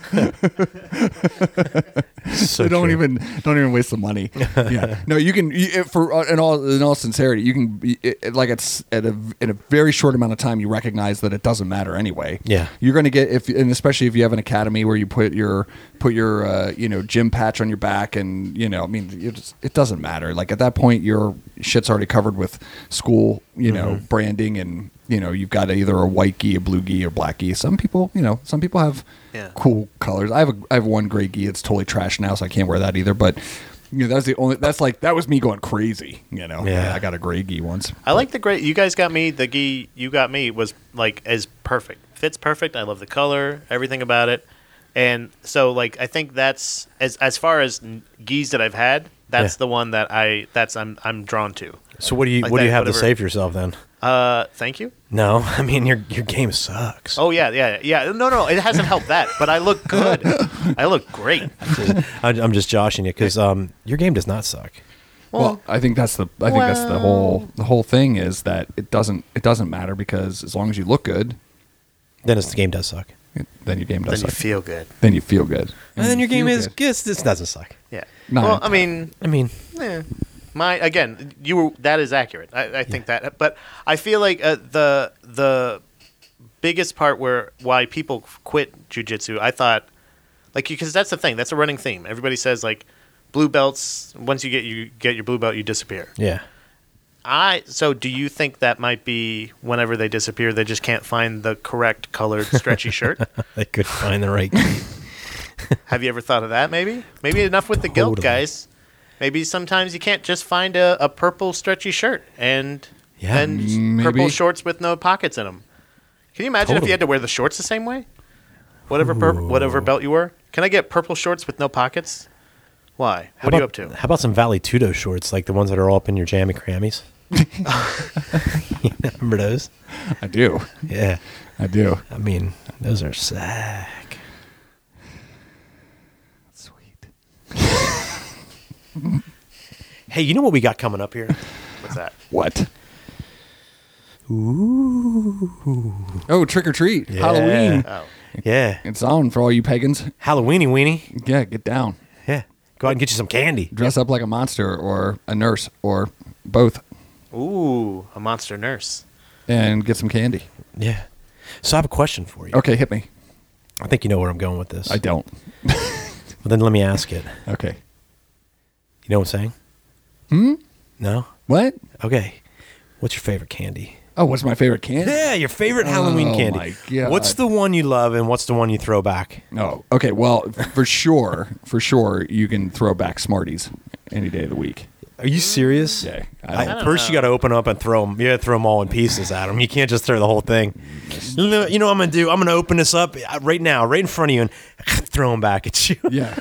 So don't true. even waste the money. Yeah. No, you can, in all sincerity, you can, like, it's in a very short amount of time, you recognize that it doesn't matter anyway. Yeah. You're going to get, and especially if you have an academy where you put your you know, gym patch on your back, and, you know, I mean, it doesn't matter. Like, at that point, your shit's already covered with school, you know, branding, and, you know, you've got either a white gi, a blue gi, or black gi. Some people have cool colors. I have one gray gi. It's totally trash now, so I can't wear that either. But, you know, that was me going crazy. You know, Yeah. I got a gray gi once. I like the gray. You guys got me. The gi you got me was like is perfect. Fits perfect. I love the color, everything about it. And so, like, I think that's as far as gis that I've had, that's the one that I'm drawn to. So what do you Like what do you that, have to whatever. say for yourself then? Thank you. No, I mean your game sucks. Oh yeah. No, it hasn't helped that, but I look good. I look great. I'm just joshing you because your game does not suck. Well, I think that's the whole thing is that it doesn't matter, because as long as you look good, Then the game does suck. then your game Then does you suck. feel good. Then you feel good. And then your game feel is good. good. This doesn't suck. Yeah. Not well, entirely. I mean, that is accurate. I think that, but I feel like the biggest part why people quit jujitsu, I thought, like, because that's the thing, that's a running theme. Everybody says, like, blue belts, once you get your blue belt, you disappear. Yeah. So do you think that might be whenever they disappear, they just can't find the correct colored stretchy shirt? They could find the right. Have you ever thought of that? Maybe enough with the guilt, Totally. guys. Maybe sometimes you can't just find a purple stretchy shirt and maybe. purple shorts with no pockets in them. Can you imagine if Totally. you had to wear the shorts the same way? Whatever belt you wore. Can I get purple shorts with no pockets? Why? What are you up to? How about some Valley Tudo shorts, like the ones that are all up in your jammy crammies? You remember those? I do. Yeah. I do. I mean, those are sick. Sweet. Hey, you know what we got coming up here? What's that? What? Ooh. Oh, trick or treat. Yeah. Halloween. Oh, Yeah. It's on for all you pagans. Halloweeny weenie. Yeah, get down. Go out and get you some candy. Dress up like a monster or a nurse or both Ooh, a monster nurse. and get some candy. Yeah. So I have a question for you. Okay, hit me. I think you know where I'm going with this. I don't. Well, then let me ask it. Okay. You know what I'm saying? No? What? Okay. What's your favorite candy? Oh, what's my favorite candy? Yeah, your favorite Halloween Oh, candy. my God. What's the one you love and what's the one you throw back? Oh, okay. Well, for sure, you can throw back Smarties any day of the week. Are you serious? Yeah. I don't- First, you got to open up and throw them. You got to throw them all in pieces at them. You can't just throw the whole thing. You know what I'm going to do? I'm going to open this up right now, right in front of you, and throw them back at you. Yeah.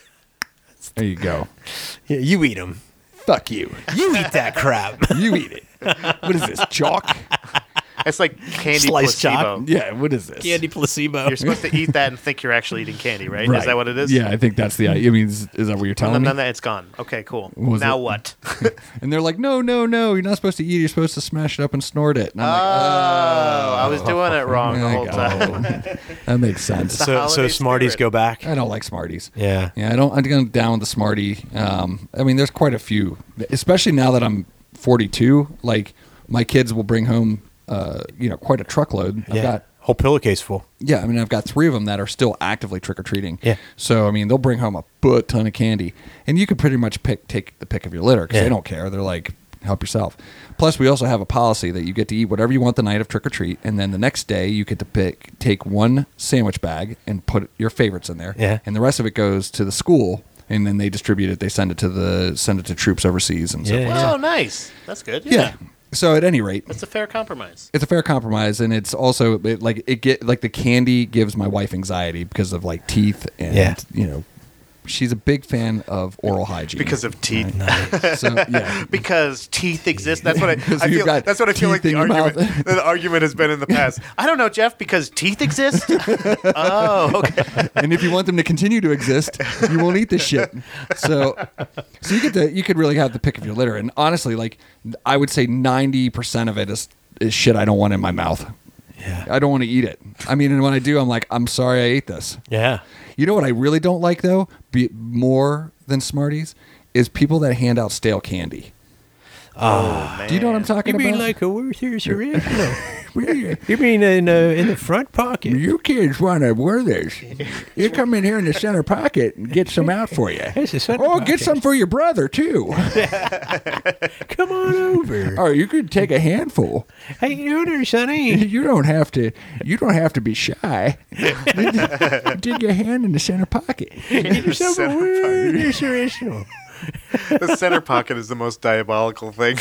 There you go. Yeah, you eat them. Fuck you. You eat that crap. You eat it. What is this? Chalk? It's like candy Sliced placebo. chalk. Yeah. What is this? Candy placebo. You're supposed to eat that and think you're actually eating candy, right? Right. Is that what it is? Yeah, I think that's the. I mean, is that what you're telling me? No, it's gone. Okay, cool. Was Now it- what? And they're like, no, you're not supposed to eat it. You're supposed to smash it up and snort it. And I'm Oh, I was doing it wrong the like, whole time. that makes sense. the So holiday Smarties spirit. go back. I don't like Smarties. Yeah. Yeah, I'm down with the Smartie. I mean, there's quite a few, especially now that I'm 42. Like, my kids will bring home, quite a truckload. I've Yeah. got, Whole pillowcase full. yeah, I mean, I've got 3 of them that are still actively trick or treating. Yeah. So, I mean, they'll bring home a butt ton of candy, and you can pretty much take the pick of your litter because Yeah. they don't care. They're like, help yourself. Plus, we also have a policy that you get to eat whatever you want the night of trick or treat, and then the next day you get to take one sandwich bag and put your favorites in there. Yeah. And the rest of it goes to the school, and then they distribute it. They send it to troops overseas and so Yeah, forth. yeah. Oh, nice. That's good. Yeah. So at any rate, That's a fair compromise. it's a fair compromise, and it's also the candy gives my wife anxiety because of like teeth, and Yeah. she's a big fan of oral hygiene Because of teeth. So yeah, Because teeth exist. That's what I Because feel. you've got That's what I feel like teeth the in your argument. The argument has been in the past. I don't know, Jeff. Because teeth exist. Oh, okay. and if you want them to continue to exist, you won't eat this shit. So you could really have the pick of your litter, and honestly, like I would say 90% of it is shit I don't want in my mouth. Yeah. I don't want to eat it. I mean, and when I do, I'm like, I'm sorry I ate this. Yeah. You know what I really don't like though, more than Smarties, is people that hand out stale candy. Oh, man. Do you know what I'm talking about? a Werther's original? You mean in the front pocket? You kids want to wear this? You come in here in the center pocket and get some out for you. It's a center Oh, get pocket. some for your brother too. Come on over. Or you could take a handful. How you doing there, Sonny? You don't have to. You don't have to be shy. Dig your hand in the center pocket. Yourself a Center Werther's original. The center pocket is the most diabolical thing.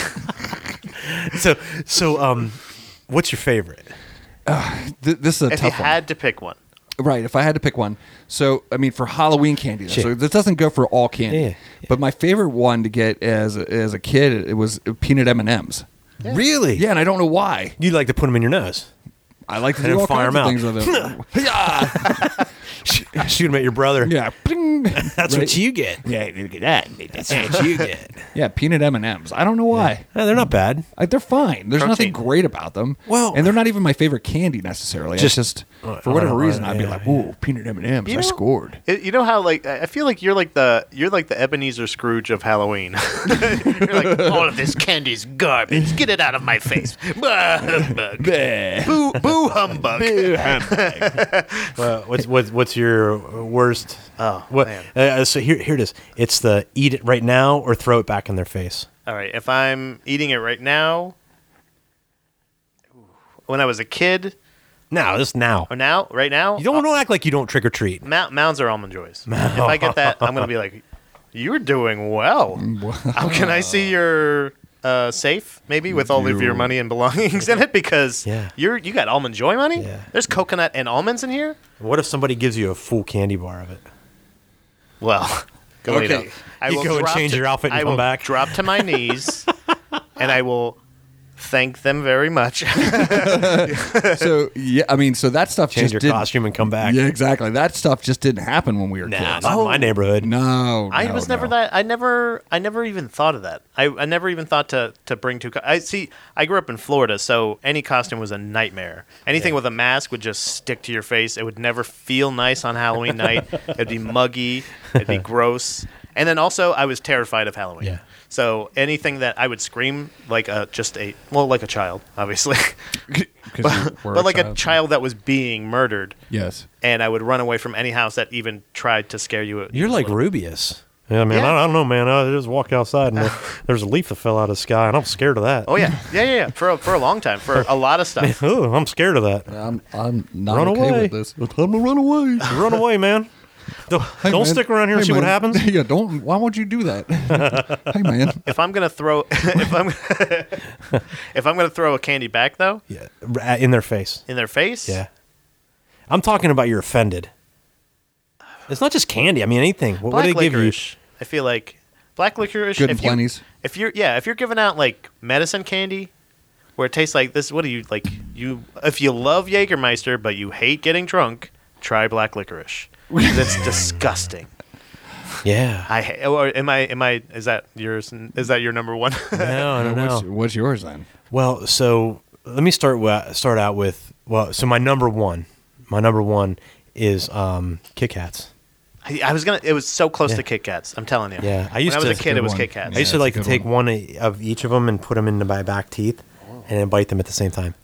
So, what's your favorite? This is a If you tough one. had to pick one, Right, if I had to pick one. So, I mean, for Halloween candy, though, Sure. so this doesn't go for all candy. Yeah. But my favorite one to get as a kid, it was peanut M&Ms. Really? Yeah, and I don't know why. You like to put them in your nose? I like to And do then all fire kinds 'em of out. things with it. Yeah, Shoot them at your brother. yeah. Pling. That's Right? what you get. Yeah, look at that. That's what you get. Yeah, peanut M&Ms. I don't know why. No, they're not bad. They're fine. There's nothing Protein. great about them. Well- and they're not even my favorite candy necessarily. It's just for whatever reason, I'd be yeah, like, "Ooh, peanut M&Ms! You I know- scored." you know how like I feel like you're like the Ebenezer Scrooge of Halloween. You're like, all of this candy's garbage. Get it out of my face. Bah, humbug. Bleh. Boo humbug. What's your worst? Oh, What? man. So here it is. It's the eat it right now or throw it back in their face. All right, if I'm eating it right now, when I was a kid, Now, just now. or now, right now, You don't act like you don't trick or treat. Mounds or almond joys. If I get that, I'm gonna be like, "You're doing well. How can I see your safe, maybe with all of your money and belongings in it? Because Yeah. you got almond joy money. Yeah. There's coconut and almonds in here. What if somebody gives you a full candy bar of it? Well, go Okay. okay. I You will go and drop change to- your outfit and I come will back? drop to my knees, and I will thank them very much. So yeah, I mean, so that stuff Change just your didn't. costume and come back. Yeah, exactly. That stuff just didn't happen when we were Nah, kids. not in my neighborhood. No, I no, was never no. that. I never even thought of that. I never even thought to bring two. I see. I grew up in Florida, so any costume was a nightmare. Anything with a mask would just stick to your face. It would never feel nice on Halloween night. It'd be muggy. It'd be gross. And then also, I was terrified of Halloween. Yeah. So anything that I would scream like a child, obviously, but like a child that was being murdered, Yes. and I would run away from any house that even tried to scare you. You're like Rubius. Yeah, man. Yeah. I don't know, man. I just walked outside and there's a leaf that fell out of the sky, and I'm scared of that. Oh yeah. For a long time, for a lot of stuff. Oh, I'm scared of that. I'm not Run okay away. with this. I'm gonna run away. Run away, man. Don't Hey, man. stick around here and Hey, see what man. happens. Yeah, don't. Why would you do that? Hey, man. If I'm gonna throw, if I'm gonna throw a candy back though, Yeah, in their face. in their face, Yeah. I'm talking about you're offended. It's not just candy. I mean, anything. What black do they give you? licorice. I feel like black licorice. Good and if you- plenties. If you're giving out like medicine candy, where it tastes like this, what do you like? If you love Jägermeister but you hate getting drunk, try black licorice. That's disgusting. Yeah. Or am I? Is that yours? Is that your number one? No, I don't know. What's yours then? Well, so let me start out with so my number one is Kit Kats. I was gonna. It was so close Yeah. to Kit Kats. I'm telling you. Yeah, I When used I was to- a kid, Good it was one. Kit Kats. I used to that's like a to good take one of each of them and put them into my back teeth and then bite them at the same time.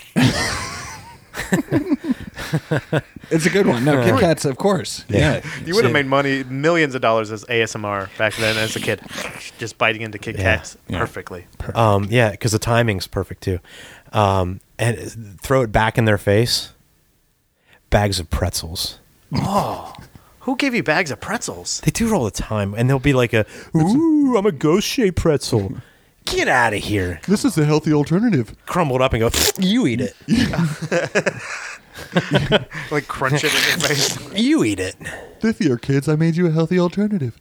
It's a good one. No, Kit Kats, of course. Yeah. You would have So- made millions of dollars as ASMR back then as a kid, just biting into Kit Yeah. Kats Yeah. perfectly. Yeah, because the timing's perfect too. And throw it back in their face. Bags of pretzels. Who gave you bags of pretzels? They do it all the time, and they'll be like "Ooh, I'm a ghost-shaped pretzel." Get out of here! This is a healthy alternative. Crumbled up and go. You eat it. Like crunch it in your face. You eat it. This year, kids, I made you a healthy alternative.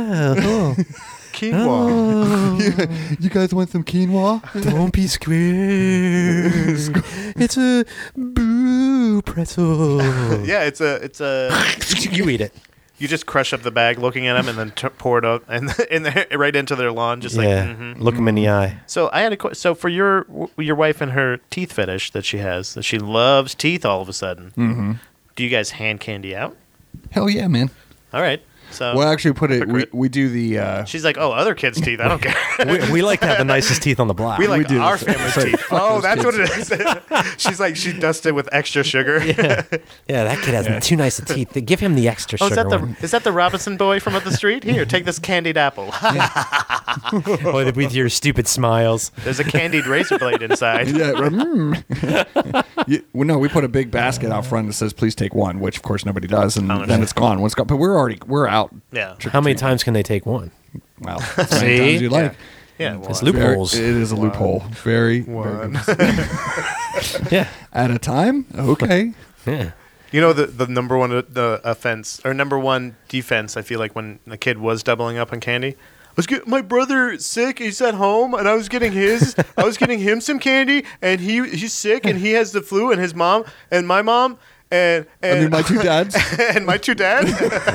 Quinoa. You guys want some quinoa? Don't be scared. It's a boo pretzel. Yeah, it's a. You eat it. You just crush up the bag, looking at them, and then pour it up and right into their lawn, just like. Yeah. Mhm. Look them in the eye. So I had a so for your wife and her teeth fetish that she has, that she loves teeth all of a sudden. Mm-hmm. Do you guys hand candy out? Hell yeah, man. All right. So Well, actually, put it. Hypocrite. We do the. she's like, oh, other kids' teeth. I don't care. We like to have the nicest teeth on the block. We like do our this. family's teeth. Oh, that's what it is. She's like, she dusted with extra sugar. Yeah, that kid has too nice of teeth. Give him the extra Oh, sugar one. is that the Robinson boy from up the street? Here, take this candied apple. Or with your stupid smiles. There's a candied razor blade inside. Yeah. Well, no, we put a big basket out front that says "Please take one," which of course nobody does, and then it's gone. When it's gone, but we're out. Yeah. How many times can they take one? Well, as many times you like. Yeah. It's one. loopholes. It is a loophole. Very One. Yeah. at a time. Okay. Yeah. You know the number one offense or number one defense. I feel like when a kid was doubling up on candy, my brother sick. He's at home, and I was getting him some candy, and he's sick, and he has the flu, and his mom and my mom and I mean, my two dads. and my two dads.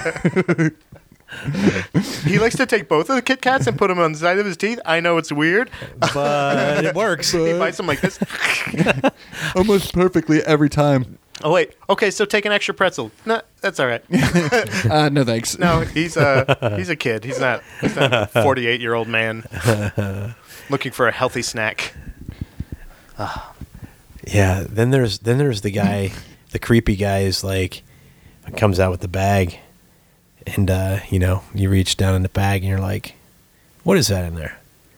He likes to take both of the Kit Kats and put them on the side of his teeth. I know it's weird. But it works. He bites them like this. Almost perfectly every time. Oh wait, okay. So take an extra pretzel. No, that's all right. No thanks. No, he's a kid. He's not a 48-year-old man looking for a healthy snack. Yeah. Then there's the guy, the creepy guy is like, comes out with the bag, and you reach down in the bag and you're like, what is that in there?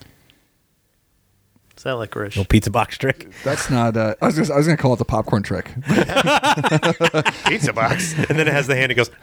Is that licorice? Little pizza box trick. That's not. I was gonna call it the popcorn trick. Pizza box. And then it has the hand. It goes.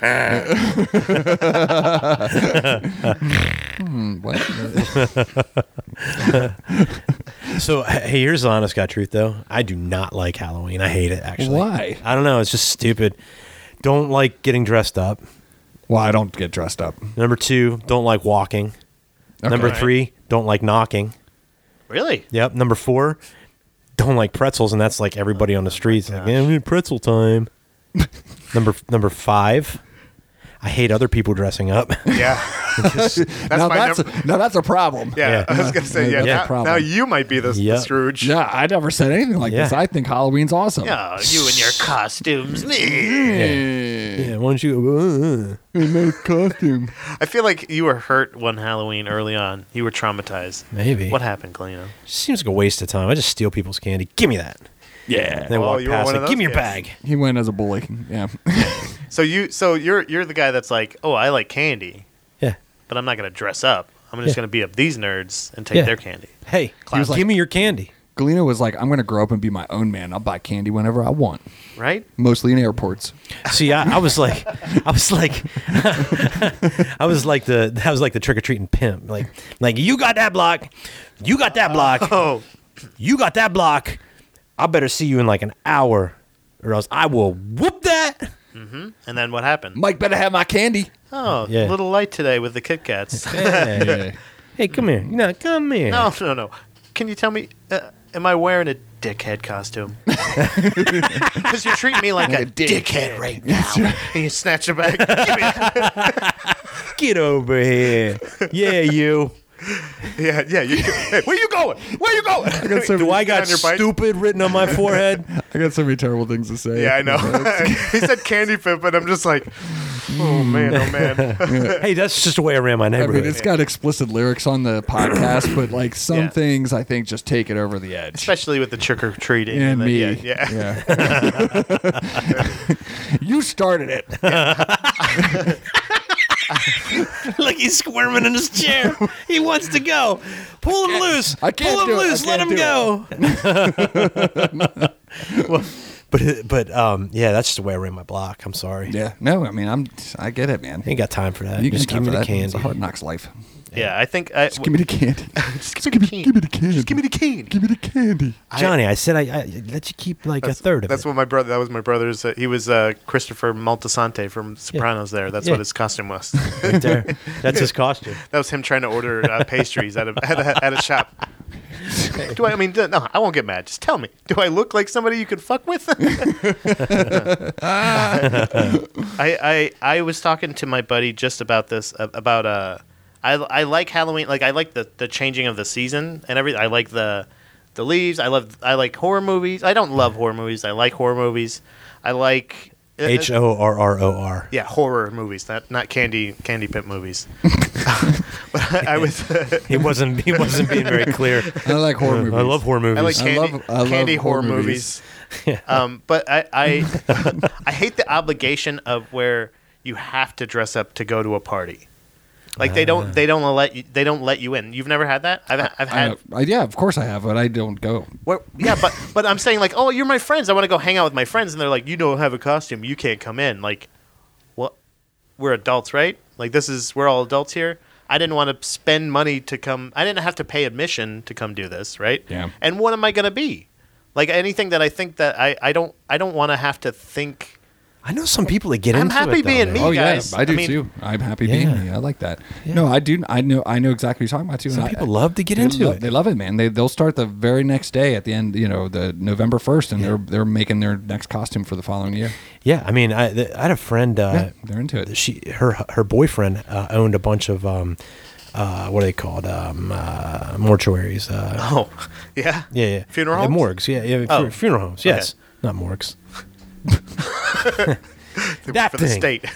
What? So hey, here's the honest God truth though. I do not like Halloween. I hate it actually. Why? I don't know. It's just stupid. Don't like getting dressed up. Well, I don't get dressed up. Number 2, don't like walking. Okay. Number 3, don't like knocking. Really? Yep. Number 4, don't like pretzels, and that's like everybody on the streets. Like, yeah, we need pretzel time. number 5, I hate other people dressing up. Yeah. now my that's a problem. Yeah, I was gonna say That's a now problem. you might be the Yep. Scrooge. Yeah, I never said anything like this. Yeah. I think Halloween's awesome. Oh, you and your costumes, me. Yeah, why don't you? Nice costume. I feel like you were hurt one Halloween early on. You were traumatized. Maybe. What happened, Galeno? Seems like a waste of time. I just steal people's candy. Give me that. Yeah. And then walk you were past one it. of Give me those your kids. bag. He went as a bully. Yeah. So you're the guy that's like, oh, I like candy, Yeah. but I'm not gonna dress up. I'm just Yeah. gonna beat up these nerds and take Yeah. their candy. Hey, was give like- me your candy. Galena was like, I'm going to grow up and be my own man. I'll buy candy whenever I want, Right? mostly in airports. See, I was like, I was like the trick or treating pimp. Like you got that block, you got that block, Oh, you got that block. I better see you in like an hour, or else I will whoop that. and then what happened? Mike better have my candy. Oh, Yeah. a little light today with the Kit Kats. Hey, hey, come here. Come here. No. Can you tell me, am I wearing a dickhead costume? Because you're treating me like a dickhead right now. And you snatch it back. Give me that. Get over here. Yeah, you. Yeah. Hey, where you going? Where you going? Do I Get got on your bike? stupid written on my forehead? I got so many terrible things to say. Yeah, I know. He said candy pimp, but I'm just like, oh man. Hey, that's just the way I ran my I neighborhood. mean, it's got explicit lyrics on the podcast, but like some Yeah. things I think just take it over the edge. Especially with the trick or treating And me. Yeah. You started it. Look, he's squirming in his chair. He wants to go. Pull him loose. I can't Pull him do it. I loose. Let can't him do go. But yeah, that's just the way I ran my block. I'm sorry. Yeah. No, I mean, I get it, man. Ain't got time for that. You can Just give me the It's candy. a hard knocks life. Yeah, I think Just give me the candy. just give me the Give me the candy. Just give me the candy. Give me the candy. Johnny, I said I let you keep like a third of That's it. what my brother. That was my brother's. He was Christopher Maltasante from Sopranos. There. That's Yeah. what his costume was. Right there. That's his costume. That was him trying to order pastries at a shop. I mean, no, I won't get mad. Just tell me. Do I look like somebody you could fuck with? I was talking to my buddy just about this. I like Halloween. Like I like the changing of the season and everything. I like the leaves. I like horror movies. I don't love horror movies. I like horror movies. I like HORROR. yeah, horror movies, not candy pimp movies. But I was He wasn't being very clear. I like horror movies. I love horror movies. I like I love candy horror horror movies. But I I hate the obligation of where you have to dress up to go to a party. Like they don't let you in. You've never had that? I've had. Yeah, of course I have, but I don't go. Yeah, but I'm saying like, oh, you're my friends. I want to go hang out with my friends, and they're like, you don't have a costume, you can't come in. Like, well, we're adults, right? Like we're all adults here. I didn't want to spend money to come. I didn't have to pay admission to come do this, right? Yeah. And what am I gonna be? Like anything that I think that I don't want to have to think. I know some people that get I'm into happy it. though, being man. me. Oh guys. yeah, I do I mean- too. I'm happy being Yeah. me. I like that. Yeah. No, I do. I know exactly what you're talking about too. Some and people love to get into it. They love it, man. They'll start the very next day at the end. The November 1st, and they're making their next costume for the following year. Yeah, I mean, I had a friend. Yeah, they're into it. Her boyfriend owned a bunch of what are they called? Mortuaries. Oh, yeah. Yeah. Funeral Yeah, homes? morgues. Yeah. Oh. Funeral homes. Yes, not morgues. That For the thing. state.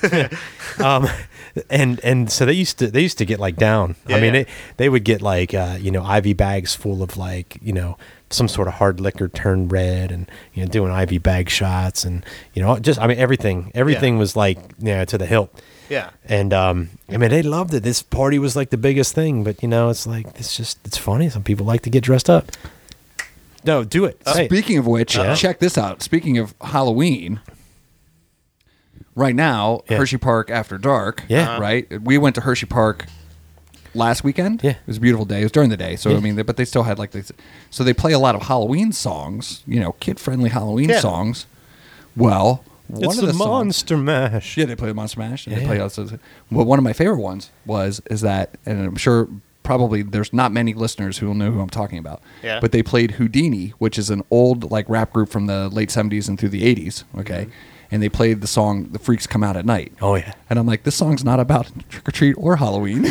And so they used to get like down. Yeah, I mean, yeah. they would get like IV bags full of like some sort of hard liquor turned red, and doing IV bag shots, and just I mean everything was like to the hilt. Yeah. And I mean they loved it. This party was like the biggest thing, but it's like it's funny. Some people like to get dressed up. No, do it. Say it. Speaking of which, Yeah. check this out. Speaking of Halloween, right now, Yeah. Hershey Park After Dark. Yeah. Right? We went to Hershey Park last weekend. Yeah. It was a beautiful day. It was during the day. So, Yeah. I mean, but they still had like this. So they play a lot of Halloween songs, kid-friendly Halloween Yeah. songs. Well, one It's of the a songs. Monster Mash. Yeah, they play Monster Mash. And they Yeah. play also. But one of my favorite ones is that, and I'm sure probably there's not many listeners who will know who I'm talking about. Yeah. But they played Houdini, which is an old like rap group from the late 70s and through the 80s. Okay. And they played the song "The Freaks Come Out at Night." Oh yeah. And I'm like, this song's not about trick or treat or Halloween.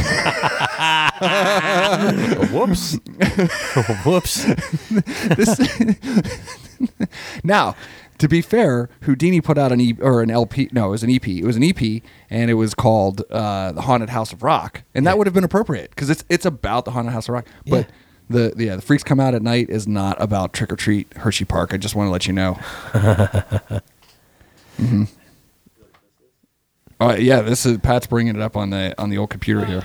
Whoops. Whoops. Now, to be fair, Houdini put out an LP. No, it was an EP. It was an EP, and it was called "The Haunted House of Rock," and that would have been appropriate because it's about the Haunted House of Rock. But the Freaks Come Out at Night is not about trick or treat Hershey Park. I just want to let you know. Mm-hmm. Yeah, this is Pat's bringing it up on the old computer here.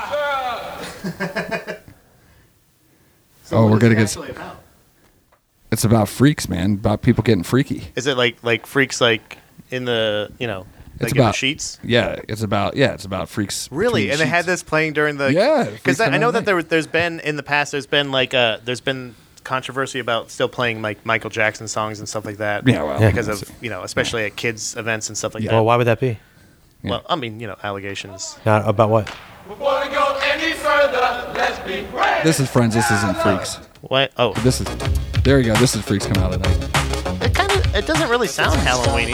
We're gonna get. It's about freaks, man. About people getting freaky. Is it like freaks like in the like It's in the about sheets? Yeah, it's about freaks. Really? between And they had sheets. this playing during the because Freaks Come I know Out at that there's been in the past there's been controversy about still playing like Michael Jackson songs and stuff like that. Yeah, well, because of especially at kids events and stuff like that. Well, why would that be? Yeah. Well, I mean allegations. Not about what? Before we go any further, let's be brave. This is Friends. This isn't Freaks. What? Oh, There you go. This is Freaks Come Out at Night. it doesn't really sound Halloweeny.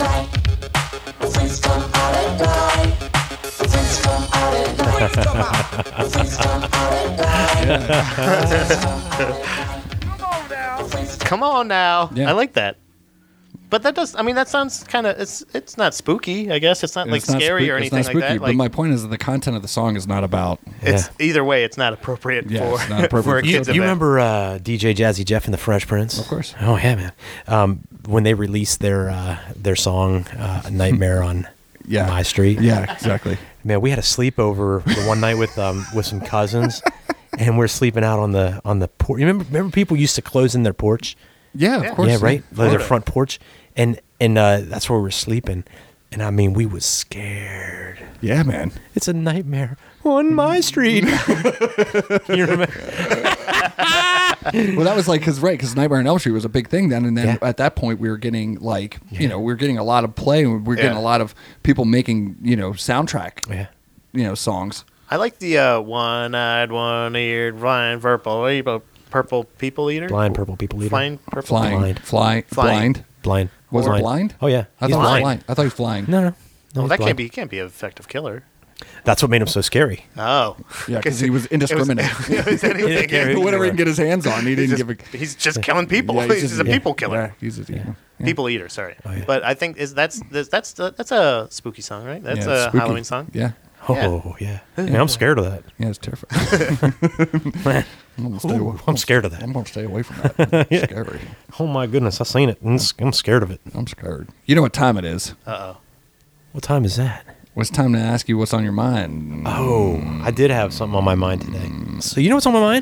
Come on now. Yeah. I like that. But that sounds kind of it's not spooky, I guess. It's not like It's not scary spook- or anything it's not spooky, like that. but Like, my point is that the content of the song is not about. it's either way, it's not appropriate Yeah, for it's not appropriate for a for You, kids you event. remember DJ Jazzy Jeff and the Fresh Prince? Of course. Oh yeah, man. When they released their song "Nightmare on Yeah. My Street," Yeah, exactly. man, we had a sleepover the one night with some cousins, and we're sleeping out on the porch. Remember people used to close in their porch? Yeah, of course. Yeah, right. Like their Florida. front porch, and that's where we're sleeping. And I mean, we was scared. Yeah, man. It's a nightmare on my street. You remember? Well, that was like because Nightmare on Elm Street was a big thing then, and then Yeah. at that point we were getting we were getting a lot of play, and we were getting a lot of people making soundtrack Yeah. songs. I like the one-eyed, one-eared, blind, purple people eater. Blind purple people eater. Flying purple. Flying, Blind. blind. Blind. Was it blind? Oh yeah. I He's thought it was blind. flying. I thought he was flying. No. Well, he's that blind. can't be an effective killer. That's what made him so scary. Oh, Yeah, because he was indiscriminate. It was anything. Whatever he can get his hands on, he didn't give a. He's just killing people. Yeah, he's just a people killer. Yeah, he's just, yeah. People eater. Sorry, yeah. but I think that's a spooky song, right? That's Yeah, it's a spooky. Halloween song. Yeah. Oh yeah. Man, I'm scared of that. Yeah, it's terrifying. I'm gonna stay away. I'm scared of that. I'm gonna stay away from that. It's scary. Oh my goodness, I've seen it. I'm scared of it. I'm scared. You know what time it is? What time is that? Well, it's time to ask you what's on your mind. Oh, I did have something on my mind today. So you know what's on my mind?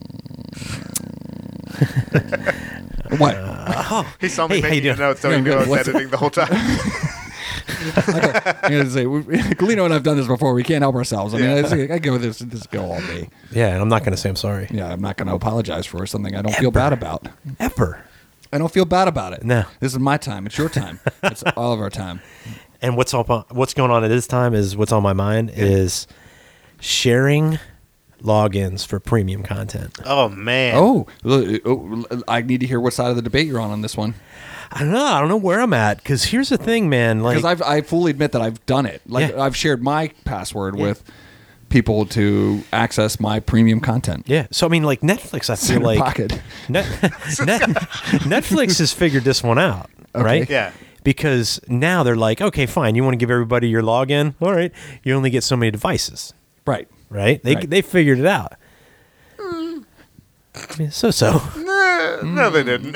What? He saw me Hey, how making you the doing? notes, so Yeah, he knew I was what's- editing the whole time. I gotta say, Galino and I've done this before. We can't help ourselves. I mean, Yeah. I go this go all day. Yeah, and I'm not going to say I'm sorry. Yeah, I'm not going to apologize for something I don't feel bad about. Ever. I don't feel bad about it. No. This is my time. It's your time. It's all of our time. And what's going on at this time is what's on my mind is sharing logins for premium content. Oh man. Oh, I need to hear what side of the debate you're on this one. I don't know where I'm at because here's the thing, man. Like, Because I fully admit that I've done it. Like Yeah. I've shared my password with people to access my premium content. yeah. So I mean, like Netflix, I feel Center like pocket. Netflix has figured this one out, right? Yeah. Because now they're like, okay, fine. You want to give everybody your login? All right. You only get so many devices, Right. right? Right. They figured it out. So. No, they didn't.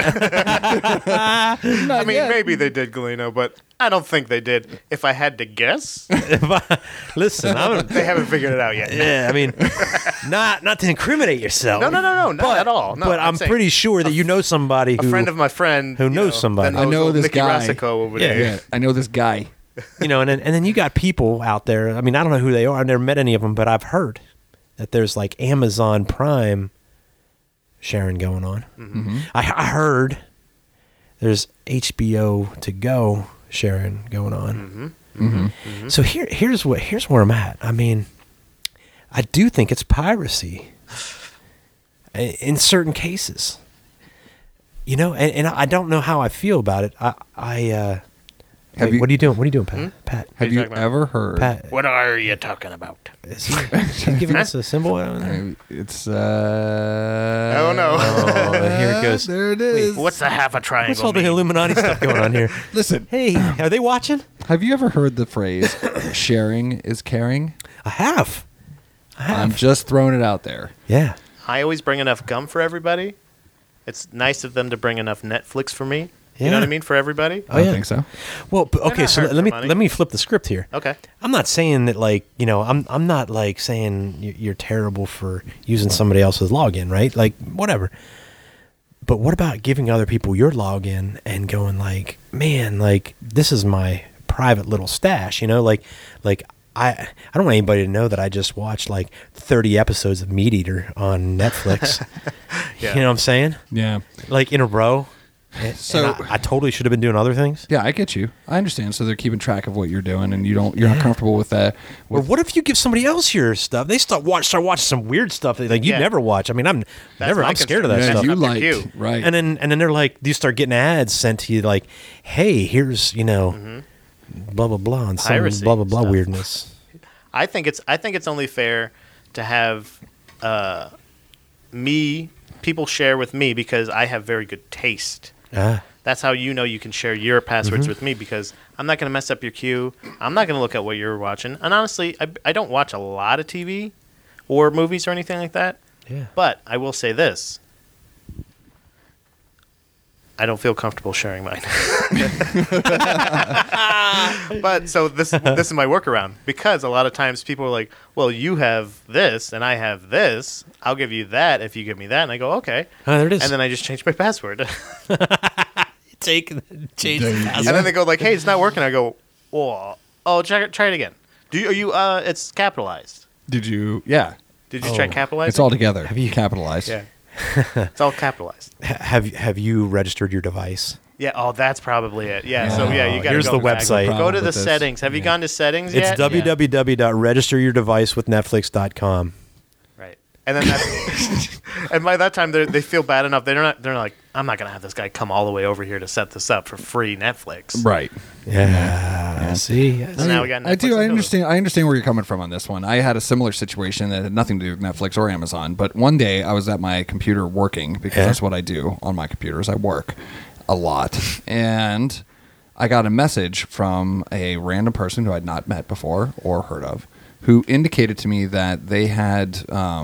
I mean, yet. maybe they did, Galino, but I don't think they did. If I had to guess, Listen, they haven't figured it out yet. yeah, I mean, not to incriminate yourself. No, not at all. No, but I'm saying pretty sure that you know somebody a who, friend of my friend who knows somebody. that I know old this Mickey guy. Rossico over Yeah, there. Yeah, I know this guy. you know, and then you got people out there. I mean, I don't know who they are. I've never met any of them, but I've heard that there's like Amazon Prime sharing going on. Mm-hmm. I heard there's HBO to go sharing going on. Mm-hmm. So here's where I'm at. I mean, I do think it's piracy in certain cases. You know, and I don't know how I feel about it. What are you doing? What are you doing, Pat? Pat, Have What are you you talking about? ever heard? Pat, What are you talking about? is he giving us a symbol? It's Oh no! Oh, here it goes. There it is. What's the half a triangle? What's all the mean? Illuminati stuff going on here? Listen, Hey, are they watching? have you ever heard the phrase "sharing is caring"? I have. I'm just throwing it out there. Yeah. I always bring enough gum for everybody. It's nice of them to bring enough Netflix for me. You Yeah. know what I mean? For everybody. Oh, I yeah. think so. Well, okay. not So hurting let me for money. let me flip the script here. Okay. I'm not saying that I'm not like saying you're terrible for using somebody else's login, right? Like whatever. But what about giving other people your login and going like, man, like this is my private little stash, you know? Like I don't want anybody to know that I just watched like 30 episodes of Meat Eater on Netflix. Yeah. You know what I'm saying? Yeah. Like in a row. So- And I totally should have been doing other things. Yeah, I get you. I understand. So they're keeping track of what you're doing, and you're not comfortable with that. Or what if you give somebody else your stuff? They start watching some weird stuff that like you Yeah. never watch. I mean, I'm my scared of that concern. Yeah, stuff. you Up your like queue. right? And then they're like, you start getting ads sent to you like, hey, here's blah blah blah and some Piracy blah blah blah stuff. weirdness. I think it's only fair to have people share with me because I have very good taste. Ah, That's how you know you can share your passwords with me because I'm not going to mess up your queue. I'm not going to look at what you're watching. And honestly, I don't watch a lot of TV or movies or anything like that. yeah. But I will say this. I don't feel comfortable sharing mine. But so this is my workaround because a lot of times people are like, "Well, you have this and I have this. I'll give you that if you give me that." And I go, "Okay." Oh, there it is. And then I just change my password. change There you the go. password. And then they go like, "Hey, it's not working." I go, "Oh, try it again." It's capitalized. Did you? Yeah. Did you try capitalizing? It's all together. Have you capitalized? Yeah. It's all capitalized. Have you registered your device? Yeah. Oh, that's probably it. Yeah. So yeah, you got to Here's go the back. website. Go to With the this. settings. Have you gone to settings It's yet? www.registeryourdevicewithnetflix.com. Right. And then that's and by that time they feel bad enough. They're like, I'm not gonna have this guy come all the way over here to set this up for free Netflix. Right. Yeah. See. So now we got Netflix I do. and I Hulu. understand. I understand where you're coming from on this one. I had a similar situation that had nothing to do with Netflix or Amazon. But one day I was at my computer working because Yeah. that's what I do on my computers. I work a lot, and I got a message from a random person who I'd not met before or heard of, who indicated to me that they had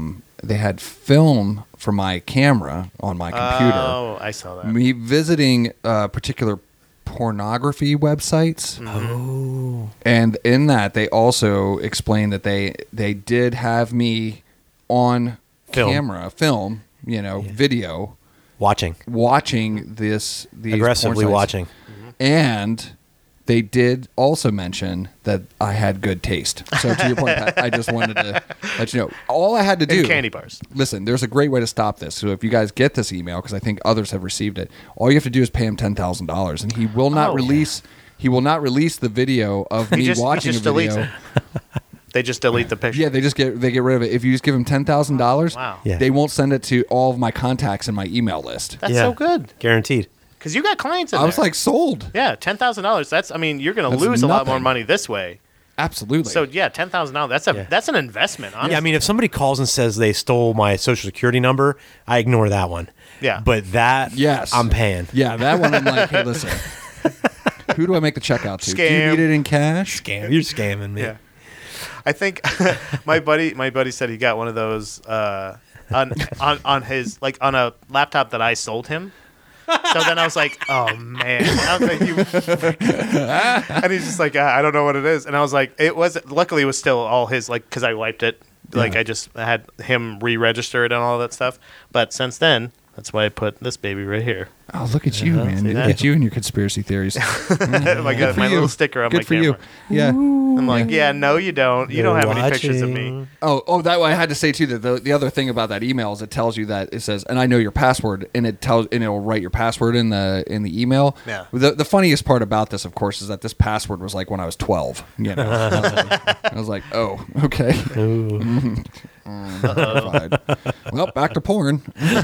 film from my camera on my computer. Oh, I saw that. Me visiting particular pornography websites. Oh. And in that, they also explained that they did have me on film, video, Watching. watching these Aggressively porn sites. watching. And they did also mention that I had good taste. So to your point, Pat, I just wanted to let you know. All I had to do... And candy bars. Listen, there's a great way to stop this. So if you guys get this email, because I think others have received it, all you have to do is pay him $10,000, and he will not release. He will not release the video of me watching he a just video. deletes it. They just delete the picture. Yeah, they get rid of it. If you just give him $10,000, Wow. Yeah. they won't send it to all of my contacts in my email list. That's Yeah. so good. Guaranteed. Because you got clients in I was there. like, sold. Yeah, $10,000. That's. I mean, you're going to That's lose a lot more nothing. money this way. Absolutely. So yeah, $10,000. That's an investment. Honestly. Yeah, I mean, if somebody calls and says they stole my social security number, I ignore that one. Yeah. But that, yes, I'm paying. Yeah, that one I'm like, hey, listen, who do I make the check out to? Do you Scam. need it in cash? Scam. You're scamming me. Yeah. I think my buddy said he got one of those on his on a laptop that I sold him. So then I was like, oh man, I was like, and he's just like, I don't know what it is, and I was like, luckily it was still all his, because I wiped it, I just had him re-register it and all that stuff. But since then, that's why I put this baby right here. Oh, look at you, man! See Look that? at you and your conspiracy theories. I got my you. little sticker on Good my for camera. you. Yeah. I'm like, yeah, no, you don't. You don't have any pictures of me. Watching. Oh, that way I had to say too that the other thing about that email is it tells you that it says, and I know your password, and it'll write your password in the email. Yeah. The funniest part about this, of course, is that this password was like when I was 12. You know, I was like, oh, okay. Fine. Well, back to porn.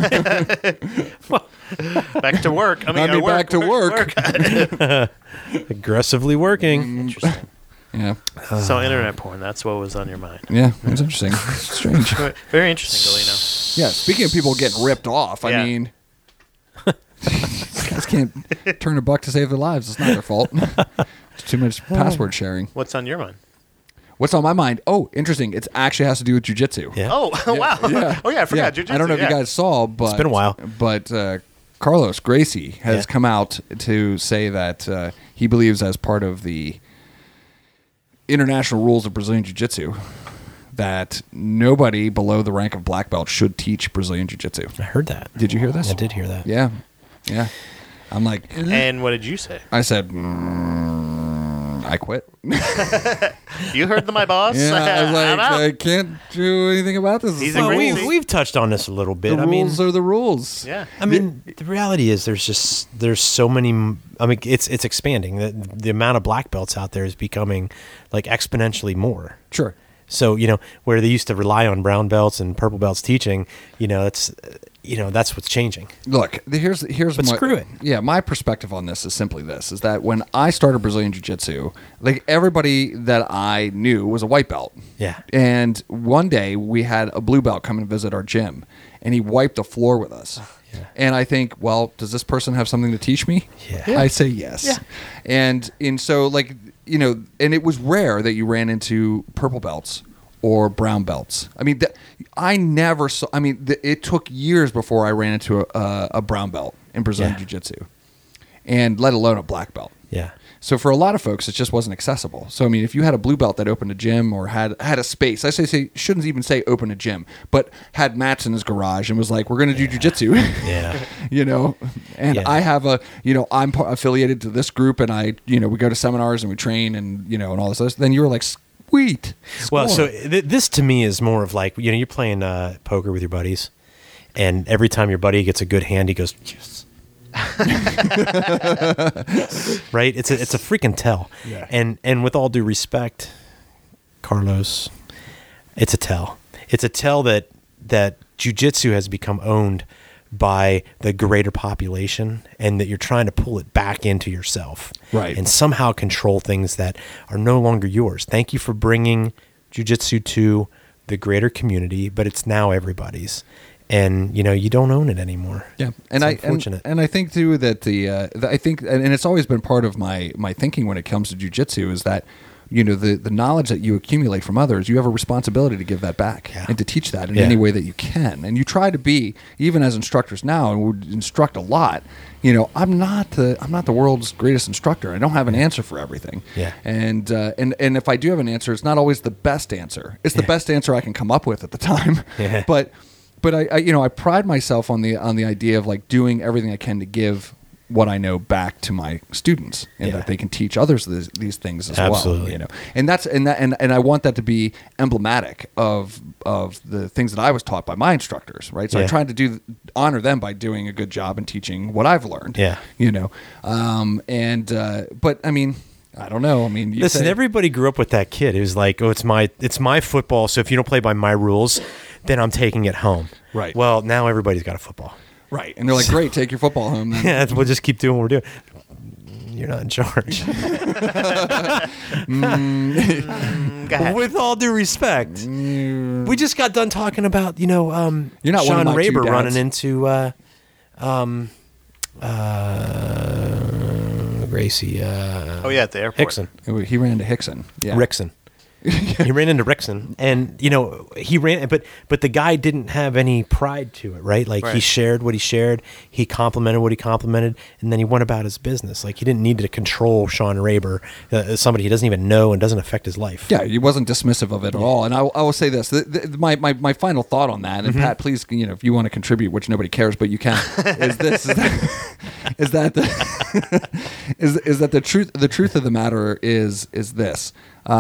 Back to work. Back to work. Aggressively working. Interesting. Yeah, So internet porn. That's what was on your mind. yeah, it's interesting. It's strange. Very interesting, Galeno. Yeah, speaking of people getting ripped off, I Yeah. mean, guys can't turn a buck to save their lives. It's not their fault. It's too much password sharing. What's on your mind? What's on my mind? Oh, interesting. It actually has to do with jujitsu. Yeah. Oh, wow. Yeah. Oh, yeah, I forgot. Jiu-jitsu, I don't know if yeah. you guys saw, but been a while. But Carlos Gracie has Yeah. come out to say that he believes, as part of the international rules of Brazilian Jiu-Jitsu, that nobody below the rank of black belt should teach Brazilian Jiu-Jitsu. I heard that. Did you hear this? I did hear that. Yeah, yeah. I'm like, And what did you say? I said, I quit. You heard my boss? Yeah, I was I'm like, out. I can't do anything about this. He's It's the a Well, Crazy. rules. we've touched on this a little bit. The I mean, rules are the rules. Yeah. I mean, the reality is there's so many. I mean, it's expanding. The amount of black belts out there is becoming like exponentially more. Sure. So where they used to rely on brown belts and purple belts teaching, that's what's changing. Look, here's But my, screw it. Yeah, my perspective on this is simply this: is that when I started Brazilian Jiu-Jitsu, like everybody that I knew was a white belt. Yeah. And one day we had a blue belt come and visit our gym, and he wiped the floor with us. Yeah. And I think, well, does this person have something to teach me? Yeah. I say yes. Yeah. And so like and it was rare that you ran into purple belts or brown belts. I mean, I never saw. I mean, it took years before I ran into a brown belt in Brazilian Yeah. Jiu-Jitsu, and let alone a black belt. Yeah. So for a lot of folks, it just wasn't accessible. So I mean, if you had a blue belt that opened a gym or had a space, I say shouldn't even say open a gym, but had mats in his garage and was like, we're going to do jiu-jitsu. Yeah. And Yeah. I have I'm affiliated to this group, and we go to seminars and we train and and all this. Then you were like, sweet. Well, score. so this to me is more of like you're playing poker with your buddies, and every time your buddy gets a good hand, he goes, yes. Right? It's a freaking tell. Yeah. And with all due respect, Carlos, it's a tell. It's a tell that jiu-jitsu has become owned by the greater population, and that you're trying to pull it back into yourself, Right. and somehow control things that are no longer yours. Thank you for bringing jiu-jitsu to the greater community, but it's now everybody's, and you don't own it anymore. Yeah, It's unfortunate. and I think too that I think, and it's always been part of my thinking when it comes to jiu-jitsu is that the knowledge that you accumulate from others, you have a responsibility to give that back Yeah. and to teach that in Yeah. any way that you can. And you try to be, even as instructors now, and we instruct a lot. I'm not the world's greatest instructor. I don't have an answer for everything. Yeah. And if I do have an answer, it's not always the best answer. It's the Yeah. best answer I can come up with at the time. Yeah. But I pride myself on the idea of like doing everything I can to give what I know back to my students, and Yeah. that they can teach others these things as Absolutely. well. And that's and I want that to be emblematic of the things that I was taught by my instructors, right? So I Yeah. tried to honor them by doing a good job and teaching what I've learned. Yeah. But I mean, I don't know. I mean, you Listen, say- everybody grew up with that kid who's like, "Oh, it's my football. So if you don't play by my rules, then I'm taking it home." Right. Well, now everybody's got a football. right, and they're like, "Great, take your football home." Then. Yeah, we'll just keep doing what we're doing. You're not in charge. Go ahead. With all due respect, we just got done talking about You're not one of Sean my two Raber dads. running into Gracie Oh, yeah, at the airport. Hickson. He ran into Hickson. Yeah. Rickson. He ran into Rickson, and he ran, but the guy didn't have any pride to it, right? Like he Right. shared what he shared, he complimented what he complimented, and then he went about his business. Like he didn't need to control Sean Raber, somebody he doesn't even know and doesn't affect his life. Yeah, he wasn't dismissive of it at all. And I will say this: my final thought on that, and Pat, please, if you want to contribute, which nobody cares, but you can, is that the truth of the matter is this.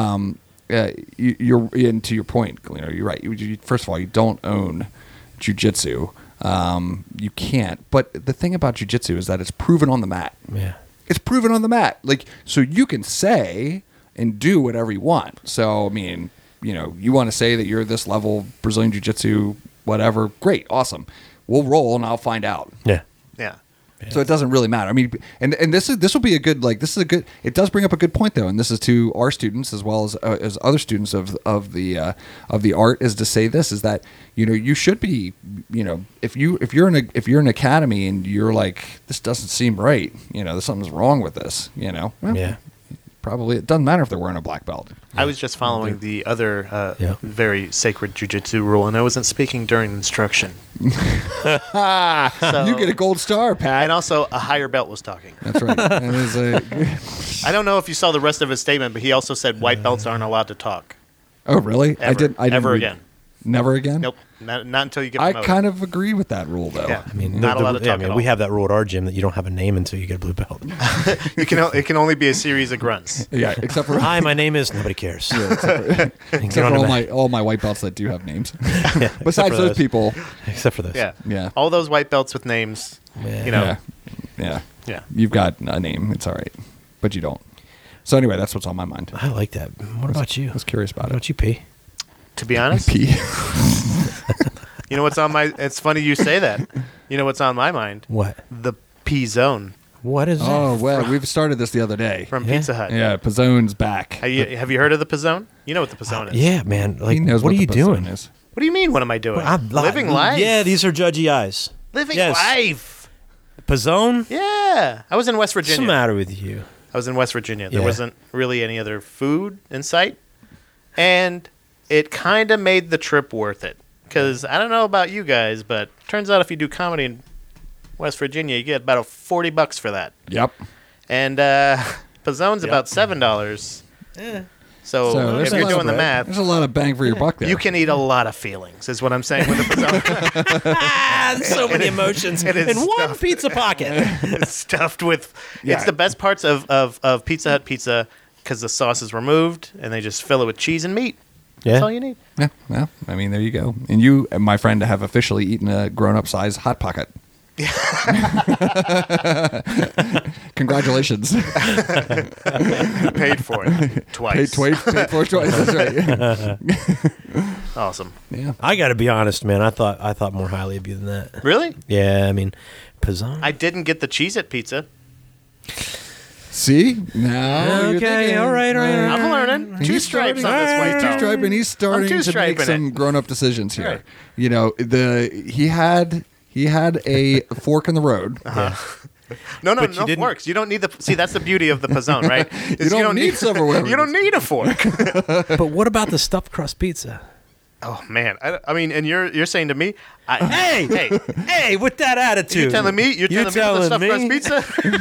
You're and to your point, you're right. First of all, you don't own jiu-jitsu. You can't. But the thing about jiu-jitsu is that it's proven on the mat. Yeah. It's proven on the mat. Like, so you can say and do whatever you want. So, I mean, you want to say that you're this level Brazilian jiu-jitsu, whatever. Great. Awesome. We'll roll and I'll find out. Yeah. Yeah. So it doesn't really matter. I mean, and this will be a good, it does bring up a good point though, and this is to our students as well as other students of the art, is to say this, is that you should be, if you're in an academy and you're like, this doesn't seem right, there's something's wrong with this, well, Yeah. probably it doesn't matter if they're wearing a black belt. I was just following the other Yeah. very sacred jujitsu rule, and I wasn't speaking during instruction. You get a gold star, Pat. And also, a higher belt was talking. That's right. That is I don't know if you saw the rest of his statement, but he also said white belts aren't allowed to talk. oh, really? Ever. I didn't Ever read- again. Never again? Nope. Not until you get I promoted. kind of agree with that rule, though. Yeah. I mean, not allowed to talk at all. we have that rule at our gym that you don't have a name until you get a blue belt. It can only be a series of grunts. Yeah, except for Hi, my name is. Nobody cares. except Get for on to all that. my white belts that do have names. Except Besides for those people, Except for this. Yeah. Yeah. All those white belts with names. Yeah. yeah, Yeah. you've got a name. It's all right, but you don't. So anyway, that's what's on my mind. I like that. What about you? I was curious about What it. about you, P? To be honest, P. you know what's on my... It's funny you say that. You know what's on my mind? What? The P-Zone What is Oh that? well, we've started this the other day. from Yeah. Pizza Hut. Yeah, Pizzone's back. Have you heard of the Pizzone? You know what the Pizzone is. Yeah, man. Like, He knows what are the you doing? Pizzone is. What do you mean, what am I doing? I'm Living life. Yeah, these are judgy eyes. Living Yes. life. Pizzone? Yeah. I was in West What's the Virginia. matter with you? I was in West Virginia. There Yeah. wasn't really any other food in sight. And it kind of made the trip worth it. Because I don't know about you guys, but turns out if you do comedy in West Virginia, you get about $40 for that. Yep. And Pizzone's about $7. So, there's if a you're lot doing of- the math, there's a lot of bang for your buck there. you can eat a lot of feelings, is what I'm saying with the Pizzone. So many emotions it is in one stuffed. pizza pocket. It's stuffed with... Yeah. It's the best parts of Pizza Hut pizza because the sauce is removed and they just fill it with cheese and meat. That's all you need. Yeah, well, I mean, there you go. And you, my friend, have officially eaten a grown-up size Hot Pocket. Congratulations. Paid for it twice. Paid for it twice. That's right. Awesome. Yeah. I got to be honest, man. I thought more highly of you than that. Really? Yeah, I mean, Pizzone. I didn't get the Cheez-It pizza. See? Now you're Okay, thinking. all right. I'm learning. Two He's stripes starting- on this white belt. Two-stripe, and he's starting to make two-striping some it. grown-up decisions here. Right. You know, he had a fork in the road. No, But you no didn't- forks. You don't need the... See, that's the beauty of the Pizzone, right? Is don't need silverware. You don't need a fork. But what about the stuffed crust pizza? Oh, man. I mean, and you're saying to me... Hey, hey, with that attitude. you're telling me the stuffed crust pizza?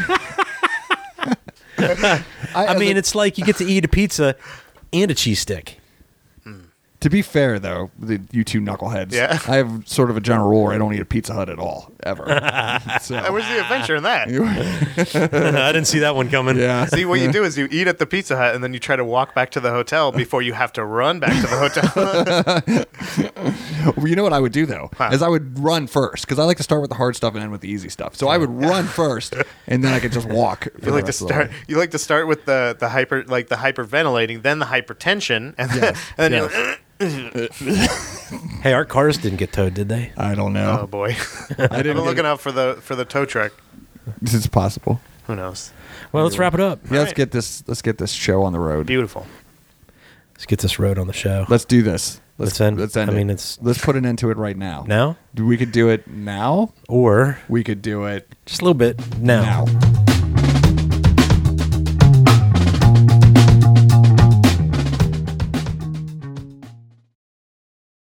I mean, it's like you get to eat a pizza and a cheese stick. to be fair, though, you two knuckleheads, Yeah. I have sort of a general rule where I don't eat a Pizza Hut at all, ever. So, Where's the adventure in that? I didn't see that one coming. yeah. See, what you do is you eat at the Pizza Hut and then you try to walk back to the hotel before you have to run back to the hotel. Well, you know what I would do though, Huh. is I would run first because I like to start with the hard stuff and end with the easy stuff. So I would run first, and then I could just walk. for You the like to rest of the start. way. You like to start with the hyperventilating, then the hypertension, and then, Yes, and then yes. Hey, our cars didn't get towed, did they? I don't you're, oh know. boy, I I've didn't been get looking it. out for the tow truck. This is possible. Who knows? Well, let's wrap it up. Yeah, let's right. get this. Let's get this show on the road. Beautiful. Let's get this road on the show. Let's do this. Let's end- Let's end. I mean, it. it's- Let's put an end to it right now. Now? We could do it now. Or We could do it just a little bit now. now.